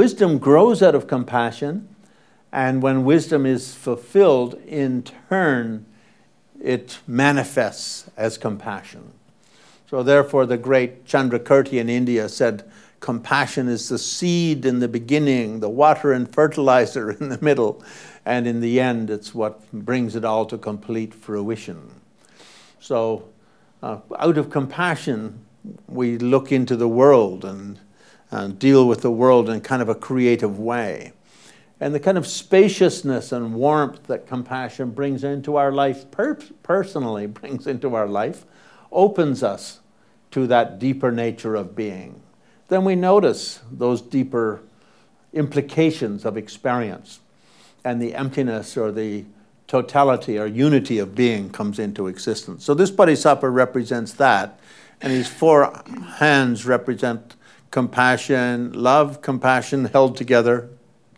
of compassion, and when wisdom is fulfilled, in turn, it manifests as compassion. So therefore, the great Chandrakirti in India said, compassion is the seed in the beginning, the water and fertilizer in the middle, and in the end, it's what brings it all to complete fruition. So out of compassion, we look into the world and deal with the world in kind of a creative way. And the kind of spaciousness and warmth that compassion brings into our life, personally brings into our life, opens us to that deeper nature of being. Then we notice those deeper implications of experience, and the emptiness or the totality or unity of being comes into existence. So this bodhisattva represents that, and his four hands represent compassion, love, compassion held together,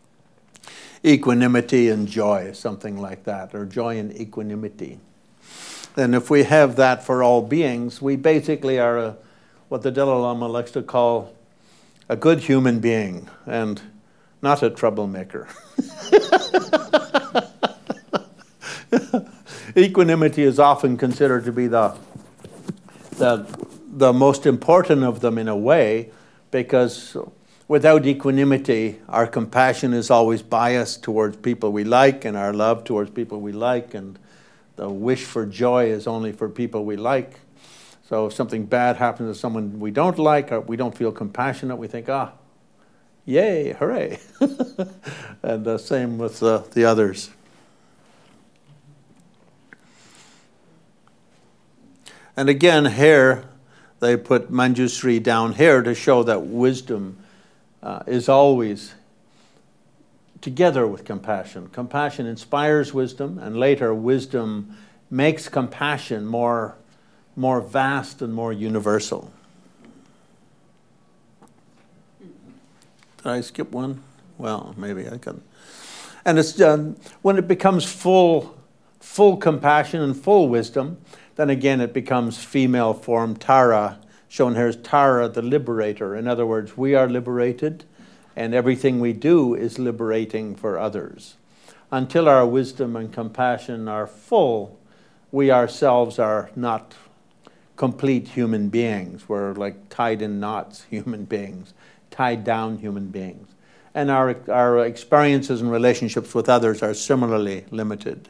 equanimity and joy, something like that, or joy and equanimity. And if we have that for all beings, we basically are what the Dalai Lama likes to call a good human being and not a troublemaker. Equanimity is often considered to be the most important of them in a way, because without equanimity, our compassion is always biased towards people we like, and our love towards people we like, and the wish for joy is only for people we like. So if something bad happens to someone we don't like, or we don't feel compassionate, we think, yay, hooray. And the same with the others. And again, here, they put Manjusri down here to show that wisdom is always together with compassion. Compassion inspires wisdom, and later wisdom makes compassion more vast and more universal. Did I skip one? Well, maybe I can. And it's when it becomes full compassion and full wisdom, then again it becomes female form Tara. Shown here as Tara, the liberator. In other words, we are liberated, and everything we do is liberating for others. Until our wisdom and compassion are full, we ourselves are not complete human beings. We're like tied in knots human beings, tied down human beings. And our experiences and relationships with others are similarly limited.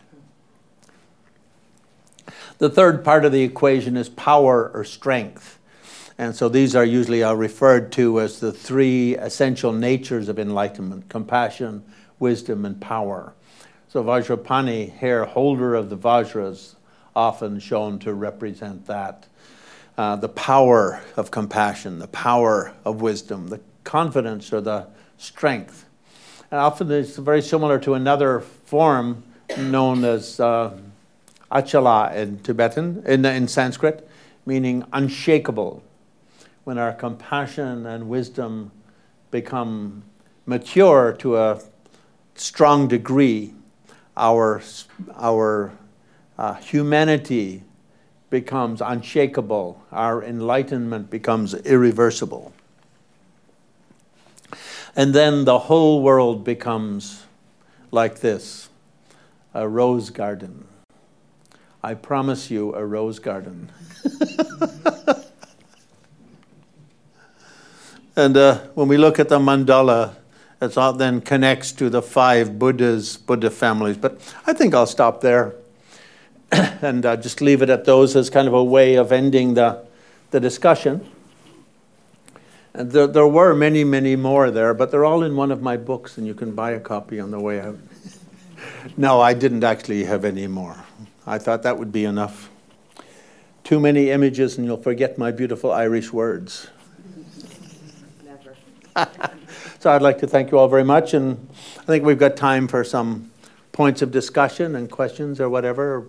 The third part of the equation is power or strength. And so these are usually referred to as the three essential natures of enlightenment: compassion, wisdom, and power. So Vajrapani, here, holder of the Vajras, often shown to represent that. The power of compassion, the power of wisdom, the confidence or the strength. And often it's very similar to another form known as Achala in Tibetan, in Sanskrit, meaning unshakable. When our compassion and wisdom become mature to a strong degree, our humanity becomes unshakable. Our enlightenment becomes irreversible. And then the whole world becomes like this, a rose garden. I promise you a rose garden. And when we look at the mandala, it then connects to the 5 Buddha families. But I think I'll stop there and just leave it at those as kind of a way of ending the discussion. And there were many, many more there, but they're all in one of my books, and you can buy a copy on the way out. No, I didn't actually have any more. I thought that would be enough. Too many images and you'll forget my beautiful Irish words. Never. So I'd like to thank you all very much, and I think we've got time for some points of discussion and questions or whatever.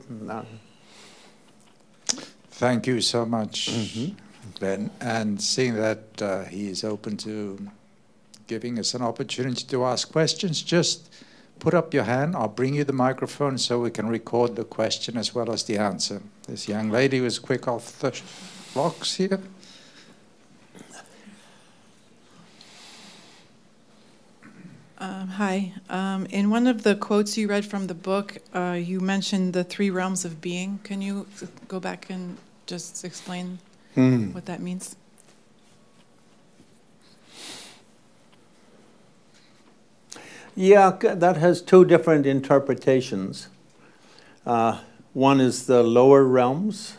Thank you so much, Glenn. And seeing that he is open to giving us an opportunity to ask questions, just put up your hand. I'll bring you the microphone so we can record the question as well as the answer. This young lady was quick off the blocks here. Hi. In one of the quotes you read from the book, you mentioned the 3 realms of being. Can you go back and just explain what that means? Yeah, that has 2 different interpretations. One is the lower realms,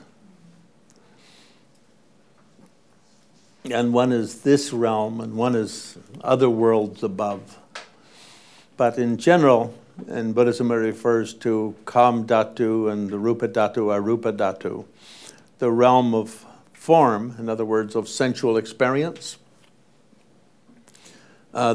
and one is this realm, and one is other worlds above. But in general, in Buddhism, it refers to Kam Dhatu and the Rupa Dhatu, Arupa Dhatu, the realm of form, in other words, of sensual experience. Kam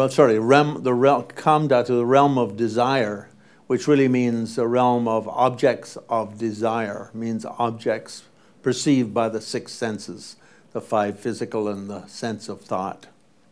Dhatu, the realm of desire, which really means the realm of objects of desire, means objects perceived by the 6 senses, the 5 physical and the sense of thought.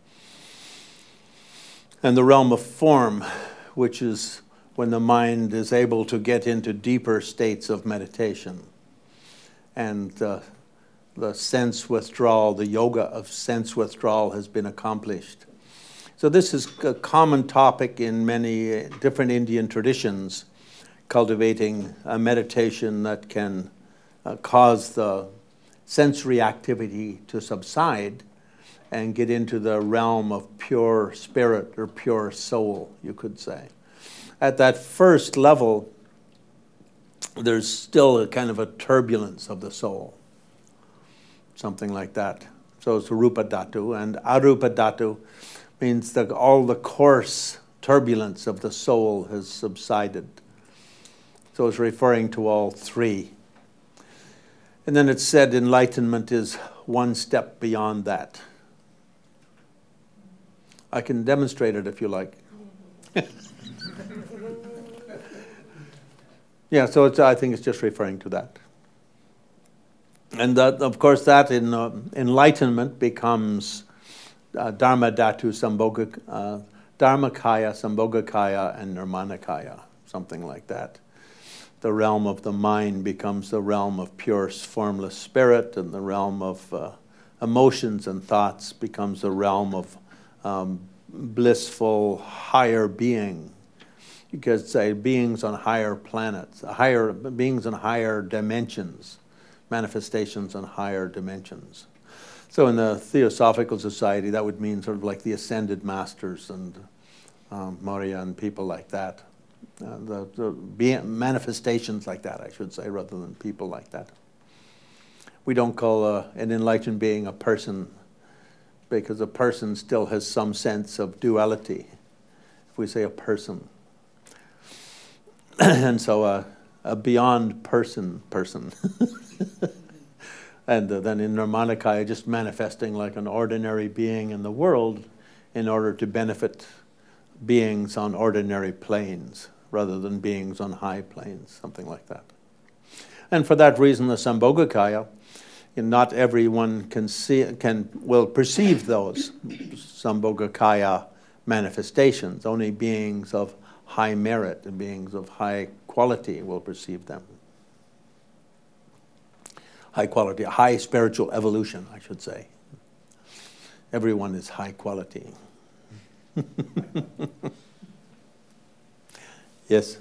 And the realm of form, which is when the mind is able to get into deeper states of meditation. And the sense withdrawal, the yoga of sense withdrawal has been accomplished. So this is a common topic in many different Indian traditions, cultivating a meditation that can cause the sensory activity to subside and get into the realm of pure spirit or pure soul, you could say. At that first level, there's still a kind of a turbulence of the soul, something like that. So it's Rupa Dhatu, and Arupa Dhatu means that all the coarse turbulence of the soul has subsided. So it's referring to all 3. And then it's said enlightenment is one step beyond that. I can demonstrate it if you like. Yeah, so I think it's just referring to that. And that, of course, that in enlightenment becomes Dharma Dhatu, Dharmakaya, Sambhogakaya, and Nirmanakaya, something like that. The realm of the mind becomes the realm of pure formless spirit, and the realm of emotions and thoughts becomes the realm of blissful higher being. You could say beings on higher planets, beings on higher dimensions, manifestations on higher dimensions. So in the Theosophical Society, that would mean sort of like the ascended masters and Maurya and people like that. Manifestations like that, I should say, rather than people like that. We don't call an enlightened being a person, because a person still has some sense of duality, if we say a person. And so a beyond person. And then in Nirmanakaya, just manifesting like an ordinary being in the world in order to benefit beings on ordinary planes rather than beings on high planes, something like that. And for that reason, the Sambhogakaya, not everyone will perceive those Sambhogakaya manifestations. Only beings of high merit and beings of high quality will perceive them. High quality, high spiritual evolution, I should say. Everyone is high quality. Yes?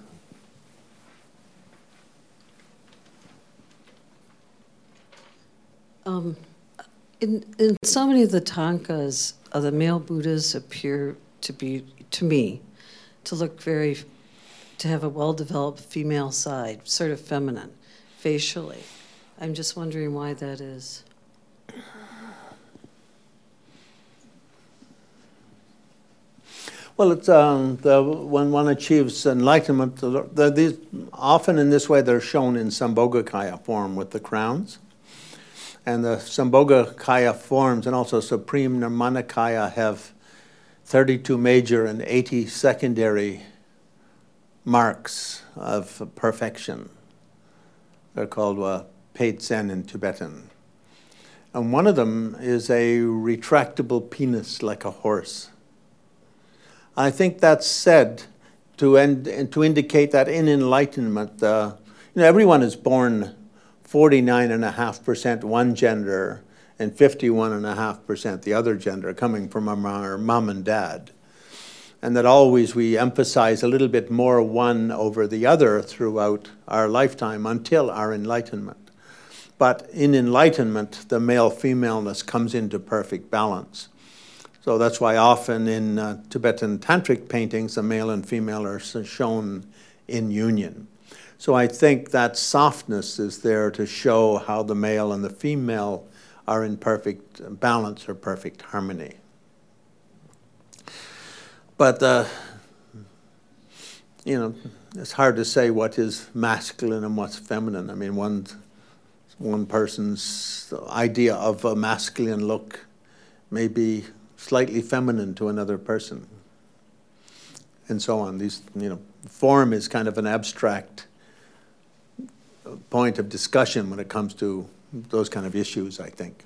In so many of the Tankas, the male Buddhas appear to be, to me, to have a well-developed female side, sort of feminine, facially. I'm just wondering why that is. Well, it's when one achieves enlightenment, these, often in this way they're shown in Sambhogakaya form with the crowns. And the Sambhogakaya forms and also Supreme Nirmanakaya have 32 major and 80 secondary marks of perfection. They're called Peitsen in Tibetan. And one of them is a retractable penis like a horse. I think that's said to indicate that in enlightenment, everyone is born 49.5% one gender and 51.5% the other gender, coming from our mom and dad. And that always we emphasize a little bit more one over the other throughout our lifetime until our enlightenment. But in enlightenment, the male-femaleness comes into perfect balance. So that's why often in Tibetan tantric paintings, the male and female are shown in union. So I think that softness is there to show how the male and the female are in perfect balance or perfect harmony. But, it's hard to say what is masculine and what's feminine. I mean, one person's idea of a masculine look may be slightly feminine to another person, and so on. These, form is kind of an abstract point of discussion when it comes to those kind of issues, I think.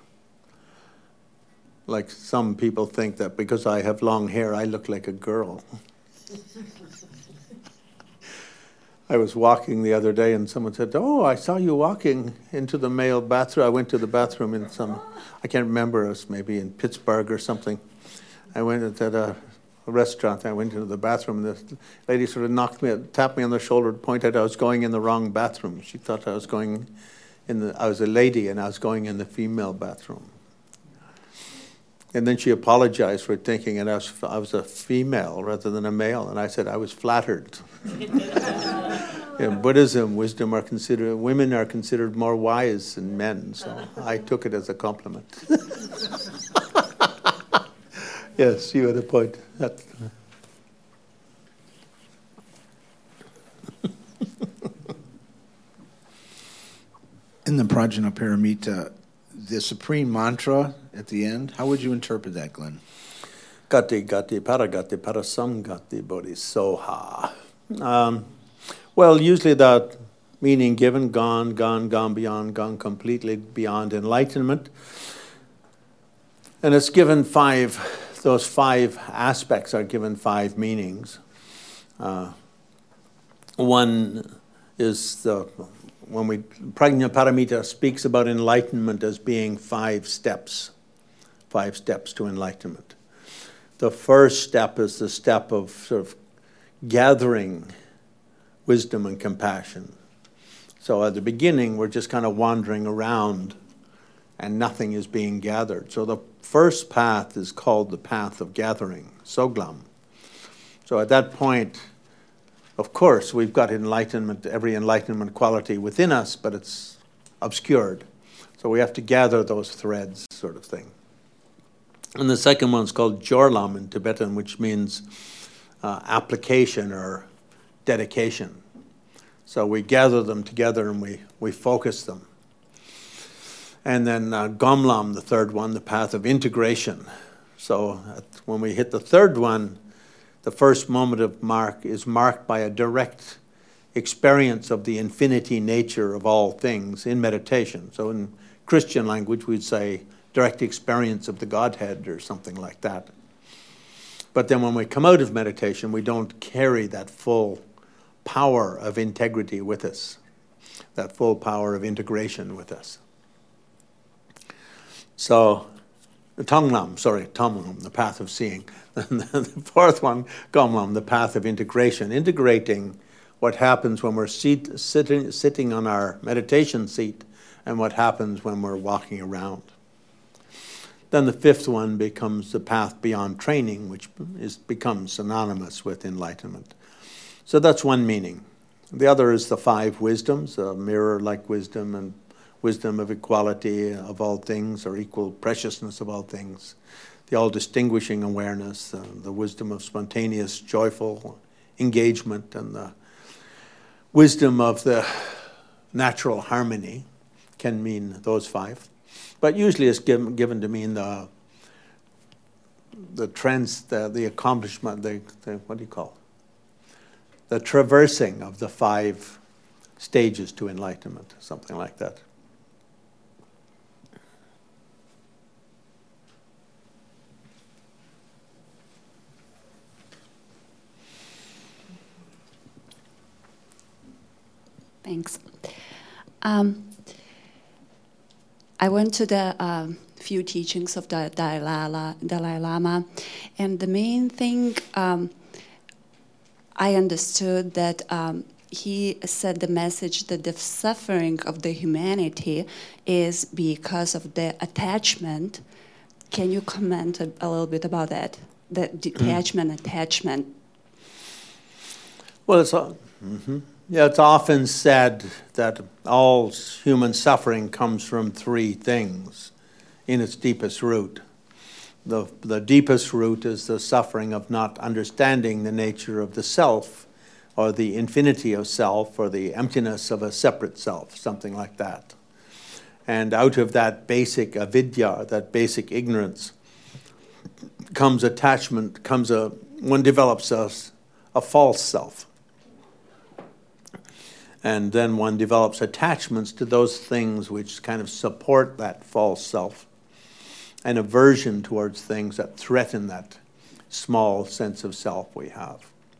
Like some people think that because I have long hair, I look like a girl. I was walking the other day and someone said, "Oh, I saw you walking into the male bathroom." I went to the bathroom in I can't remember, it was maybe in Pittsburgh or something. I went at a restaurant, I went into the bathroom, and the lady sort of tapped me on the shoulder, pointed out I was going in the wrong bathroom. She thought I was I was a lady and I was going in the female bathroom. And then she apologized for thinking that I was a female rather than a male, and I said I was flattered. In Buddhism, women are considered more wise than men, so I took it as a compliment. Yes, you had a point. In the Prajnaparamita, the supreme mantra at the end, how would you interpret that, Glenn? Gati, gati, paragati, parasamgati, bodhisoha. Well, usually that meaning given, gone beyond, gone completely beyond enlightenment. And it's given those five aspects are given five meanings. One is when Prajnaparamita speaks about enlightenment as being 5 steps to enlightenment. The first step is the step of sort of gathering wisdom and compassion. So at the beginning, we're just kind of wandering around and nothing is being gathered. So the first path is called the path of gathering, Soglam. So at that point, of course, we've got enlightenment, every enlightenment quality within us, but it's obscured. So we have to gather those threads, sort of thing. And the second one's called Jorlam in Tibetan, which means application or dedication. So we gather them together and we focus them. And then Gomlam, the third one, the path of integration. So when we hit the third one, the first moment of mark is marked by a direct experience of the infinity nature of all things in meditation. So in Christian language, we'd say direct experience of the Godhead or something like that. But then when we come out of meditation, we don't carry that full power of integrity with us, that full power of integration with us. So, Tonglam, the path of seeing. And the fourth one, Gomlam, the path of integration, integrating what happens when we're sitting on our meditation seat and what happens when we're walking around. Then the fifth one becomes the path beyond training, which becomes synonymous with enlightenment. So that's one meaning. The other is the five wisdoms, mirror-like wisdom and wisdom of equality of all things, or equal preciousness of all things, the all-distinguishing awareness, the wisdom of spontaneous, joyful engagement, and the wisdom of the natural harmony can mean those five. But usually it's given to mean the accomplishment, what do you call it? The traversing of the five stages to enlightenment, something like that. Thanks. I went to the few teachings of the Dalai Lama, and the main thing I understood that he said the message that the suffering of the humanity is because of the attachment. Can you comment a little bit about that? The attachment. Well, it's often said that all human suffering comes from three things in its deepest root. The deepest root is the suffering of not understanding the nature of the self, or the infinity of self, or the emptiness of a separate self, something like that. And out of that basic avidya, that basic ignorance, comes attachment, one develops a false self. And then one develops attachments to those things which kind of support that false self, and aversion towards things that threaten that small sense of self we have.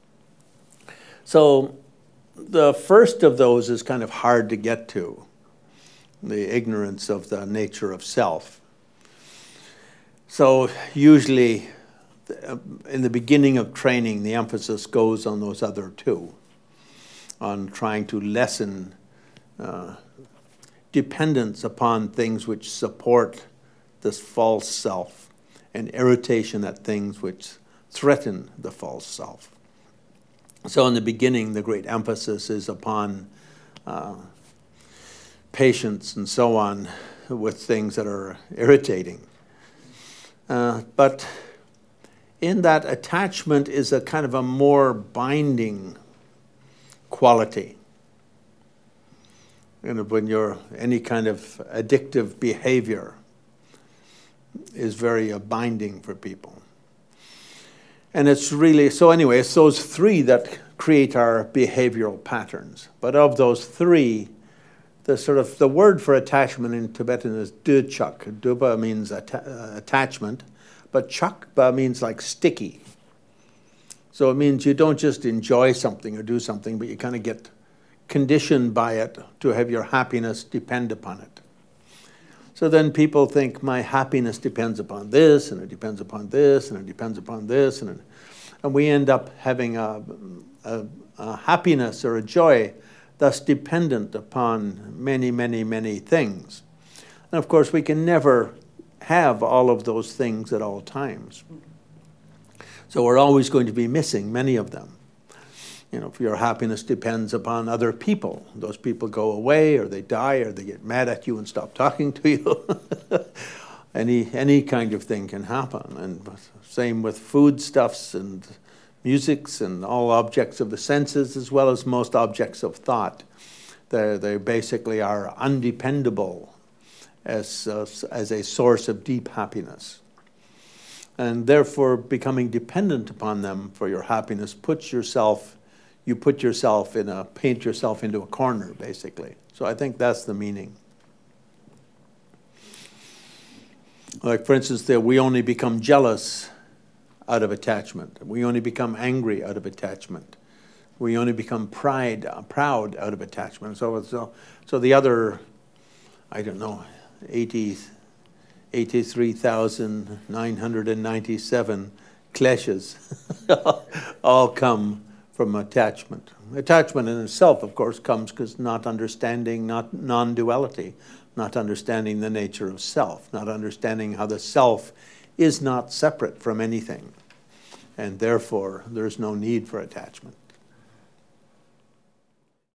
So the first of those is kind of hard to get to, the ignorance of the nature of self. So usually in the beginning of training, the emphasis goes on those other two, on trying to lessen dependence upon things which support this false self, and irritation at things which threaten the false self. So in the beginning, the great emphasis is upon patience and so on with things that are irritating. But in that, attachment is a kind of a more binding quality. When you're any kind of addictive behavior is very binding for people. And it's really, so anyway, it's those three that create our behavioral patterns. But of those three, the word for attachment in Tibetan is duchak. Duba means attachment, but chakba means like sticky. So it means you don't just enjoy something or do something, but you kind of get conditioned by it to have your happiness depend upon it. So then people think my happiness depends upon this, and it depends upon this, and it depends upon this, and we end up having a happiness or a joy that's dependent upon many, many, many things. And of course, we can never have all of those things at all times. So we're always going to be missing many of them. You know, if your happiness depends upon other people, those people go away, or they die, or they get mad at you and stop talking to you. Any kind of thing can happen. And same with foodstuffs and musics and all objects of the senses, as well as most objects of thought. They basically are undependable as a source of deep happiness. And therefore, becoming dependent upon them for your happiness puts yourself you put yourself in a, paint yourself into a corner, basically. So I think that's the meaning. Like, for instance, that we only become jealous out of attachment. We only become angry out of attachment. We only become proud out of attachment. So the other, I don't know, 83,997 kleshes all come from attachment. Attachment in itself, of course, comes because not understanding non-duality, not understanding the nature of self, not understanding how the self is not separate from anything. And therefore, there's no need for attachment.